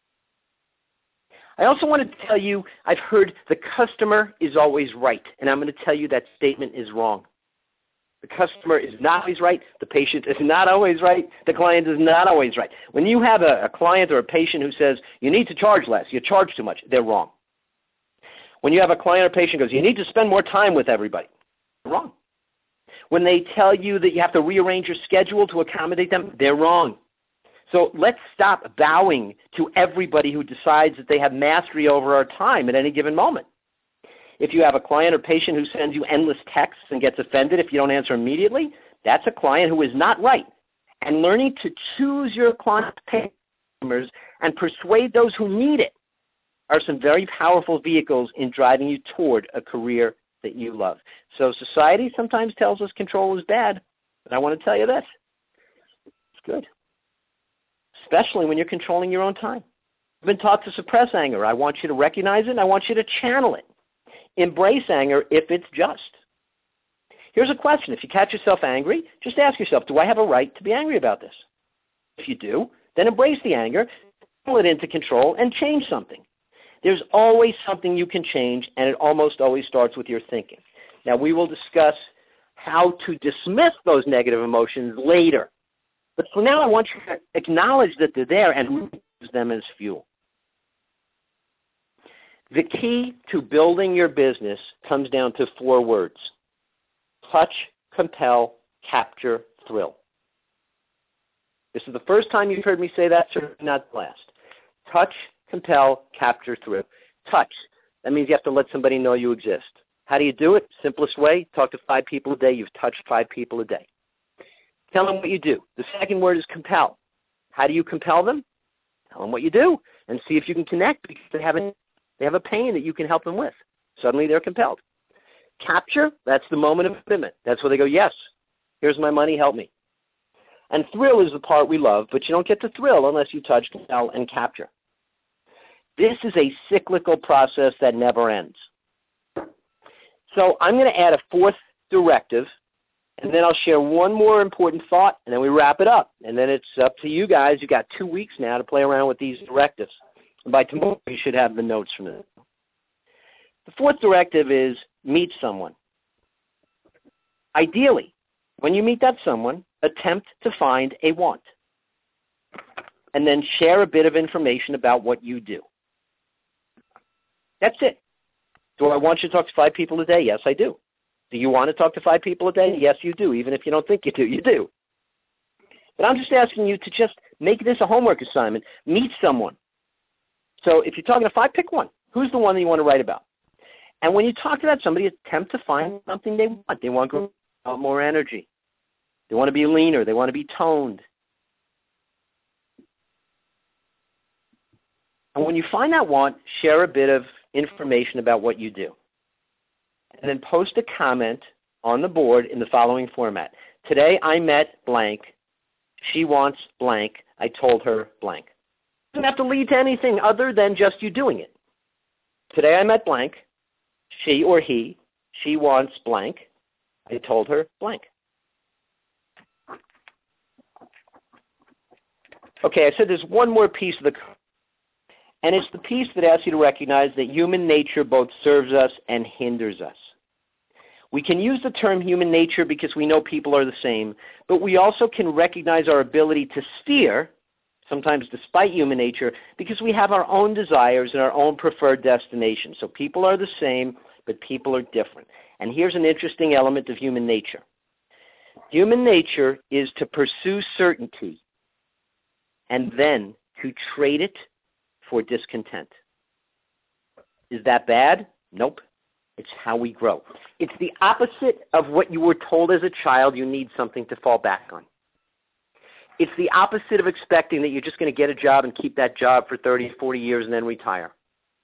I also want to tell you, I've heard the customer is always right, and I'm going to tell you that statement is wrong. The customer is not always right. The patient is not always right. The client is not always right. When you have a, a client or a patient who says, you need to charge less, you charge too much, they're wrong. When you have a client or patient who goes, you need to spend more time with everybody, they're wrong. When they tell you that you have to rearrange your schedule to accommodate them, they're wrong. So let's stop bowing to everybody who decides that they have mastery over our time at any given moment. If you have a client or patient who sends you endless texts and gets offended if you don't answer immediately, that's a client who is not right. And learning to choose your client customers and persuade those who need it are some very powerful vehicles in driving you toward a career that you love. So society sometimes tells us control is bad, but I want to tell you this. It's good. Especially when you're controlling your own time. You've been taught to suppress anger. I want you to recognize it, and I want you to channel it. Embrace anger if it's just. Here's a question. If you catch yourself angry, just ask yourself, do I have a right to be angry about this? If you do, then embrace the anger, pull it into control, and change something. There's always something you can change, and it almost always starts with your thinking. Now, we will discuss how to dismiss those negative emotions later. But for now, I want you to acknowledge that they're there and use them as fuel. The key to building your business comes down to four words: touch, compel, capture, thrill. This is the first time you've heard me say that, certainly not the last. Touch, compel, capture, thrill. Touch. That means you have to let somebody know you exist. How do you do it? Simplest way, talk to five people a day. You've touched five people a day. Tell them what you do. The second word is compel. How do you compel them? Tell them what you do and see if you can connect, because they have a, they have a pain that you can help them with. Suddenly they're compelled. Capture, that's the moment of commitment. That's where they go, yes, here's my money, help me. And thrill is the part we love, but you don't get to thrill unless you touch, compel, and capture. This is a cyclical process that never ends. So I'm going to add a fourth directive, and then I'll share one more important thought, and then we wrap it up. And then it's up to you guys. You've got two weeks now to play around with these directives. And by tomorrow, you should have the notes from it. The fourth directive is meet someone. Ideally, when you meet that someone, attempt to find a want. And then share a bit of information about what you do. That's it. Do I want you to talk to five people a day? Yes, I do. Do you want to talk to five people a day? Yes, you do. Even if you don't think you do, you do. But I'm just asking you to just make this a homework assignment. Meet someone. So if you're talking to five, pick one. Who's the one that you want to write about? And when you talk to that somebody, attempt to find something they want. They want more energy. They want to be leaner. They want to be toned. And when you find that want, share a bit of information about what you do. And then post a comment on the board in the following format. Today I met blank. She wants blank. I told her blank. It doesn't have to lead to anything other than just you doing it. Today I met blank. She or he. She wants blank. I told her blank. Okay, I said there's one more piece of the code. And it's the piece that asks you to recognize that human nature both serves us and hinders us. We can use the term human nature because we know people are the same, but we also can recognize our ability to steer, sometimes despite human nature, because we have our own desires and our own preferred destination. So people are the same, but people are different. And here's an interesting element of human nature. Human nature is to pursue certainty and then to trade it for discontent. Is that bad? Nope. It's how we grow. It's the opposite of what you were told as a child you need something to fall back on. It's the opposite of expecting that you're just going to get a job and keep that job for thirty, forty years and then retire.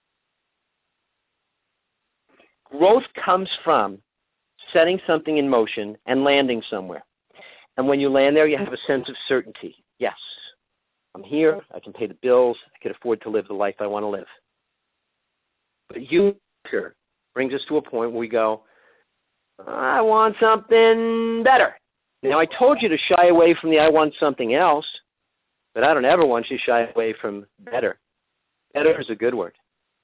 Growth comes from setting something in motion and landing somewhere. And when you land there, you have a sense of certainty. Yes, I'm here. I can pay the bills. I can afford to live the life I want to live. But human nature brings us to a point where we go, I want something better. Now, I told you to shy away from the I want something else, but I don't ever want you to shy away from better. Better is a good word.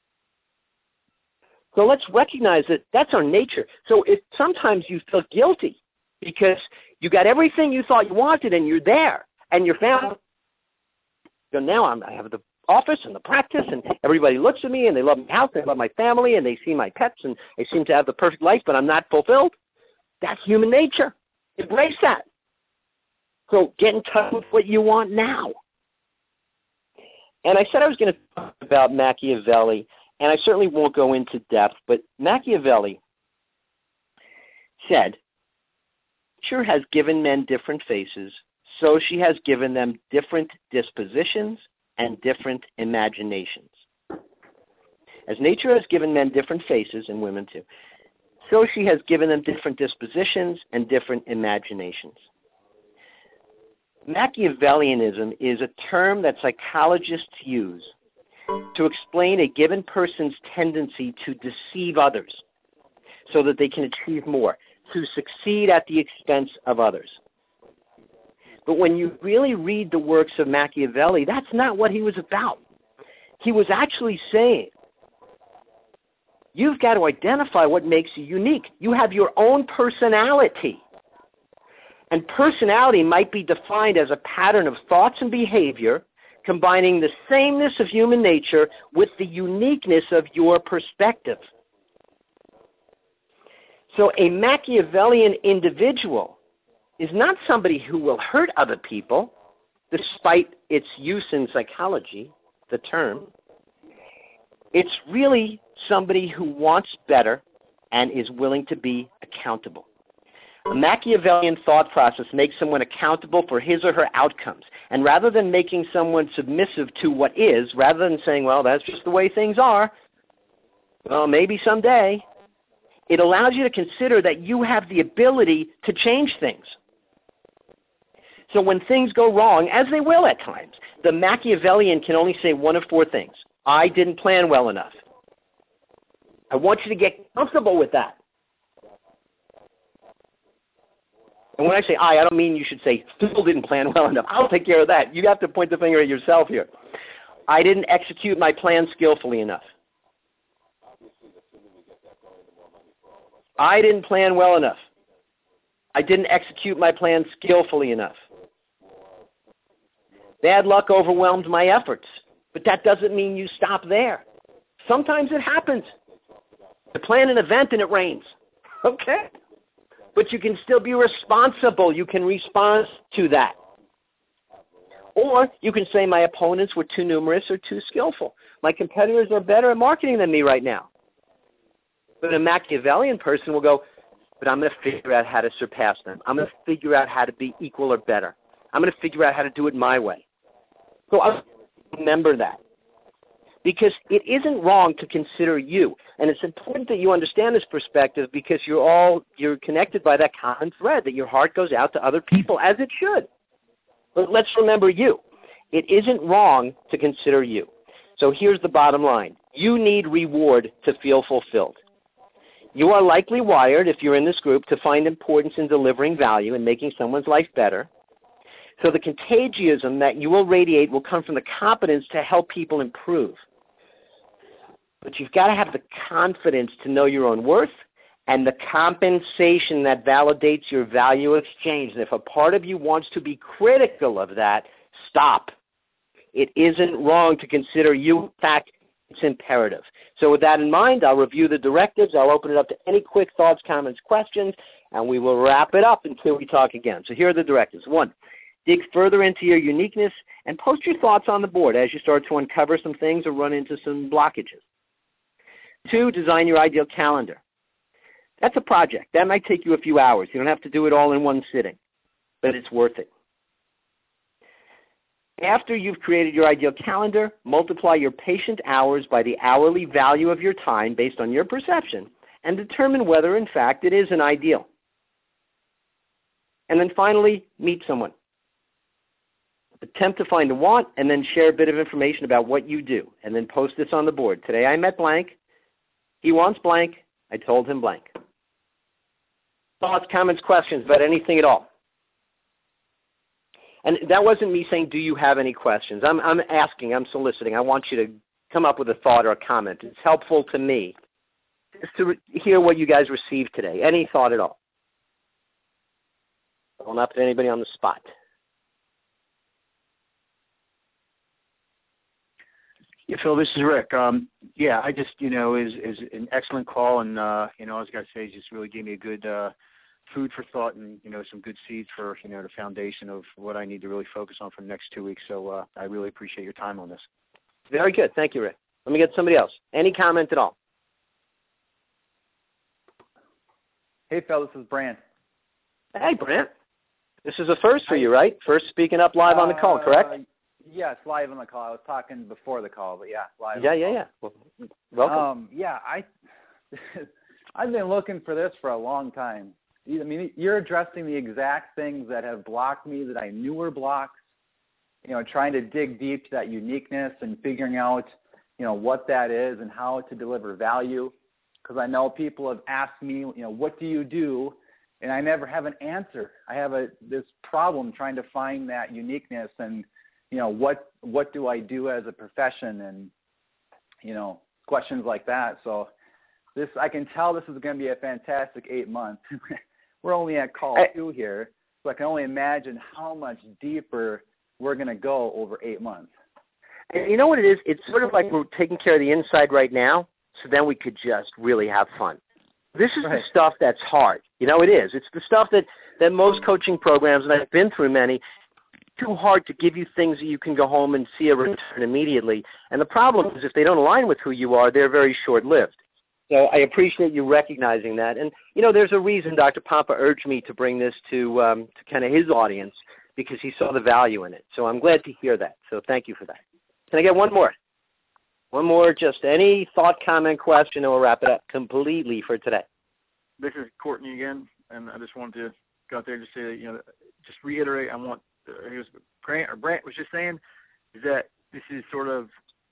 So let's recognize that that's our nature. So if sometimes you feel guilty because you got everything you thought you wanted and you're there, and your family, so now I'm, I have the office and the practice, and everybody looks at me, and they love my house, they love my family, and they see my pets, and they seem to have the perfect life, but I'm not fulfilled. That's human nature. Embrace that. So get in touch with what you want now. And I said I was going to talk about Machiavelli, and I certainly won't go into depth, but Machiavelli said, nature has given men different faces, so she has given them different dispositions and different imaginations. As nature has given men different faces, and women too, so she has given them different dispositions and different imaginations. Machiavellianism is a term that psychologists use to explain a given person's tendency to deceive others so that they can achieve more, to succeed at the expense of others. But when you really read the works of Machiavelli, that's not what he was about. He was actually saying, you've got to identify what makes you unique. You have your own personality. And personality might be defined as a pattern of thoughts and behavior combining the sameness of human nature with the uniqueness of your perspective. So a Machiavellian individual is not somebody who will hurt other people, despite its use in psychology, the term. It's really somebody who wants better and is willing to be accountable. A Machiavellian thought process makes someone accountable for his or her outcomes. And rather than making someone submissive to what is, rather than saying, well, that's just the way things are, well, maybe someday, it allows you to consider that you have the ability to change things. So when things go wrong, as they will at times, the Machiavellian can only say one of four things. I didn't plan well enough. I want you to get comfortable with that. And when I say I, I don't mean you should say, Phil didn't plan well enough. I'll take care of that. You have to point the finger at yourself here. I didn't execute my plan skillfully enough. I didn't plan well enough. I didn't execute my plan skillfully enough. Bad luck overwhelmed my efforts. But that doesn't mean you stop there. Sometimes it happens. You plan an event and it rains. Okay. But you can still be responsible. You can respond to that. Or you can say my opponents were too numerous or too skillful. My competitors are better at marketing than me right now. But a Machiavellian person will go, but I'm going to figure out how to surpass them. I'm going to figure out how to be equal or better. I'm going to figure out how to do it my way. So I remember that. Because it isn't wrong to consider you. And it's important that you understand this perspective because you're all, you're connected by that common thread that your heart goes out to other people as it should. But let's remember you. It isn't wrong to consider you. So here's the bottom line. You need reward to feel fulfilled. You are likely wired, if you're in this group, to find importance in delivering value and making someone's life better. So the contagiism that you will radiate will come from the competence to help people improve. But you've got to have the confidence to know your own worth and the compensation that validates your value exchange. And if a part of you wants to be critical of that, stop. It isn't wrong to consider you. In fact, it's imperative. So with that in mind, I'll review the directives. I'll open it up to any quick thoughts, comments, questions, and we will wrap it up until we talk again. So here are the directives. One, dig further into your uniqueness and post your thoughts on the board as you start to uncover some things or run into some blockages. Two, design your ideal calendar. That's a project. That might take you a few hours. You don't have to do it all in one sitting, but it's worth it. After you've created your ideal calendar, multiply your patient hours by the hourly value of your time based on your perception and determine whether, in fact, it is an ideal. And then finally, meet someone. Attempt to find a want and then share a bit of information about what you do and then post this on the board. Today I met blank. He wants blank. I told him blank. Thoughts, comments, questions about anything at all? And that wasn't me saying, do you have any questions? I'm, I'm asking, I'm soliciting. I want you to come up with a thought or a comment. It's helpful to me just to re- hear what you guys received today. Any thought at all? I will not put anybody on the spot. Yeah, Phil, this is Rick. Um, yeah, I just, you know, is is an excellent call, and uh, you know, I was gonna say, just really gave me a good uh, food for thought, and you know, some good seeds for you know the foundation of what I need to really focus on for the next two weeks. So uh, I really appreciate your time on this. Very good, thank you, Rick. Let me get somebody else. Any comment at all? Hey, Phil, this is Brant. Hey, Brant. This is a first for you, right? First speaking up live on the call, correct? Uh, Yes, live on the call. I was talking before the call, but yeah, live. Yeah, yeah, yeah. Well, welcome. Um, yeah, I, I've been looking for this for a long time. I mean, you're addressing the exact things that have blocked me that I knew were blocks. You know, trying to dig deep to that uniqueness and figuring out, you know, what that is and how to deliver value. Because I know people have asked me, you know, what do you do? And I never have an answer. I have a this problem trying to find that uniqueness and, you know, what what do I do as a profession and, you know, questions like that. So this, I can tell this is going to be a fantastic eight months. We're only at call I, two here, so I can only imagine how much deeper we're going to go over eight months. And you know what it is? It's sort of like we're taking care of the inside right now, so then we could just really have fun. This is right. The stuff that's hard. You know, it is. It's the stuff that, that most coaching programs, and I've been through many, too hard to give you things that you can go home and see a return immediately. And the problem is if they don't align with who you are, they're very short-lived. So I appreciate you recognizing that. And, you know, there's a reason Doctor Pompa urged me to bring this to, um, to kind of his audience because he saw the value in it. So I'm glad to hear that. So thank you for that. Can I get one more? One more, just any thought, comment, question, and we'll wrap it up completely for today. This is Courtney again, and I just wanted to go out there to say that, you know, just reiterate, I want Uh, he was Grant or Brant was just saying is that this is sort of,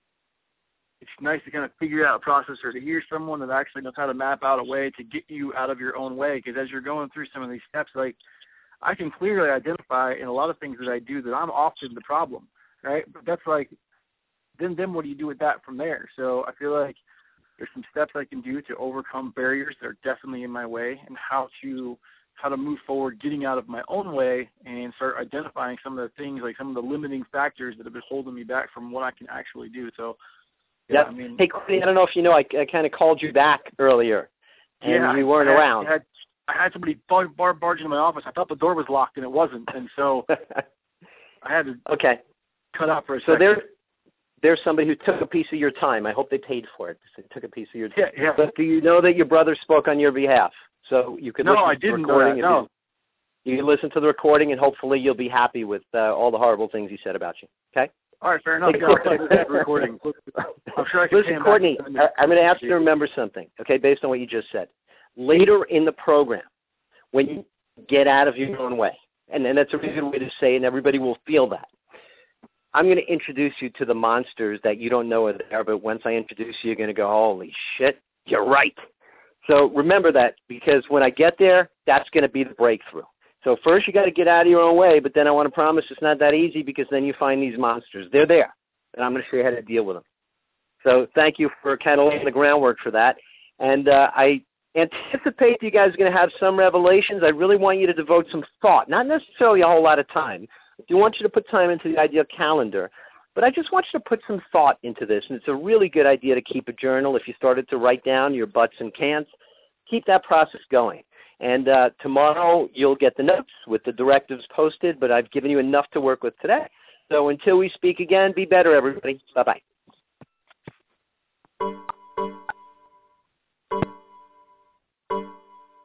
it's nice to kind of figure out a process or to hear someone that actually knows how to map out a way to get you out of your own way. Because as you're going through some of these steps, like I can clearly identify in a lot of things that I do that I'm often the problem, right? But that's like, then then what do you do with that from there? So I feel like there's some steps I can do to overcome barriers that are definitely in my way and how to how to move forward, getting out of my own way and start identifying some of the things, like some of the limiting factors that have been holding me back from what I can actually do. So, yeah, yep. I mean, hey, Courtney, I don't know if you know, I, I kind of called you back earlier, and yeah, you weren't I had, around. I had, I had somebody bar, bar barge into my office. I thought the door was locked, and it wasn't, and so I had to okay. cut out for a So second. there, there's somebody who took a piece of your time. I hope they paid for it. They took a piece of your time. Yeah, yeah. But do you know that your brother spoke on your behalf? So you could No, listen I to the didn't know recording. that, and no. You can listen to the recording, and hopefully you'll be happy with uh, all the horrible things he said about you. Okay? All right, fair enough. Hey, Yeah, I'll take that recording. I'm sure I can pay Listen, him Courtney, back. I- I'm going to ask you to remember something, okay, based on what you just said. Later in the program, when you get out of your own way, and, and that's a really good way to say it, and everybody will feel that, I'm going to introduce you to the monsters that you don't know are there, but once I introduce you, you're going to go, holy shit, you're right. So remember that, because when I get there, that's going to be the breakthrough. So first you got to get out of your own way, but then I want to promise it's not that easy, because then you find these monsters. They're there, and I'm going to show you how to deal with them. So thank you for kind of laying the groundwork for that. And uh, I anticipate you guys are going to have some revelations. I really want you to devote some thought, not necessarily a whole lot of time. I do want you to put time into the ideal calendar, but I just want you to put some thought into this, and it's a really good idea to keep a journal. If you started to write down your buts and can'ts, keep that process going. And uh, tomorrow you'll get the notes with the directives posted, but I've given you enough to work with today. So until we speak again, be better, everybody. Bye-bye.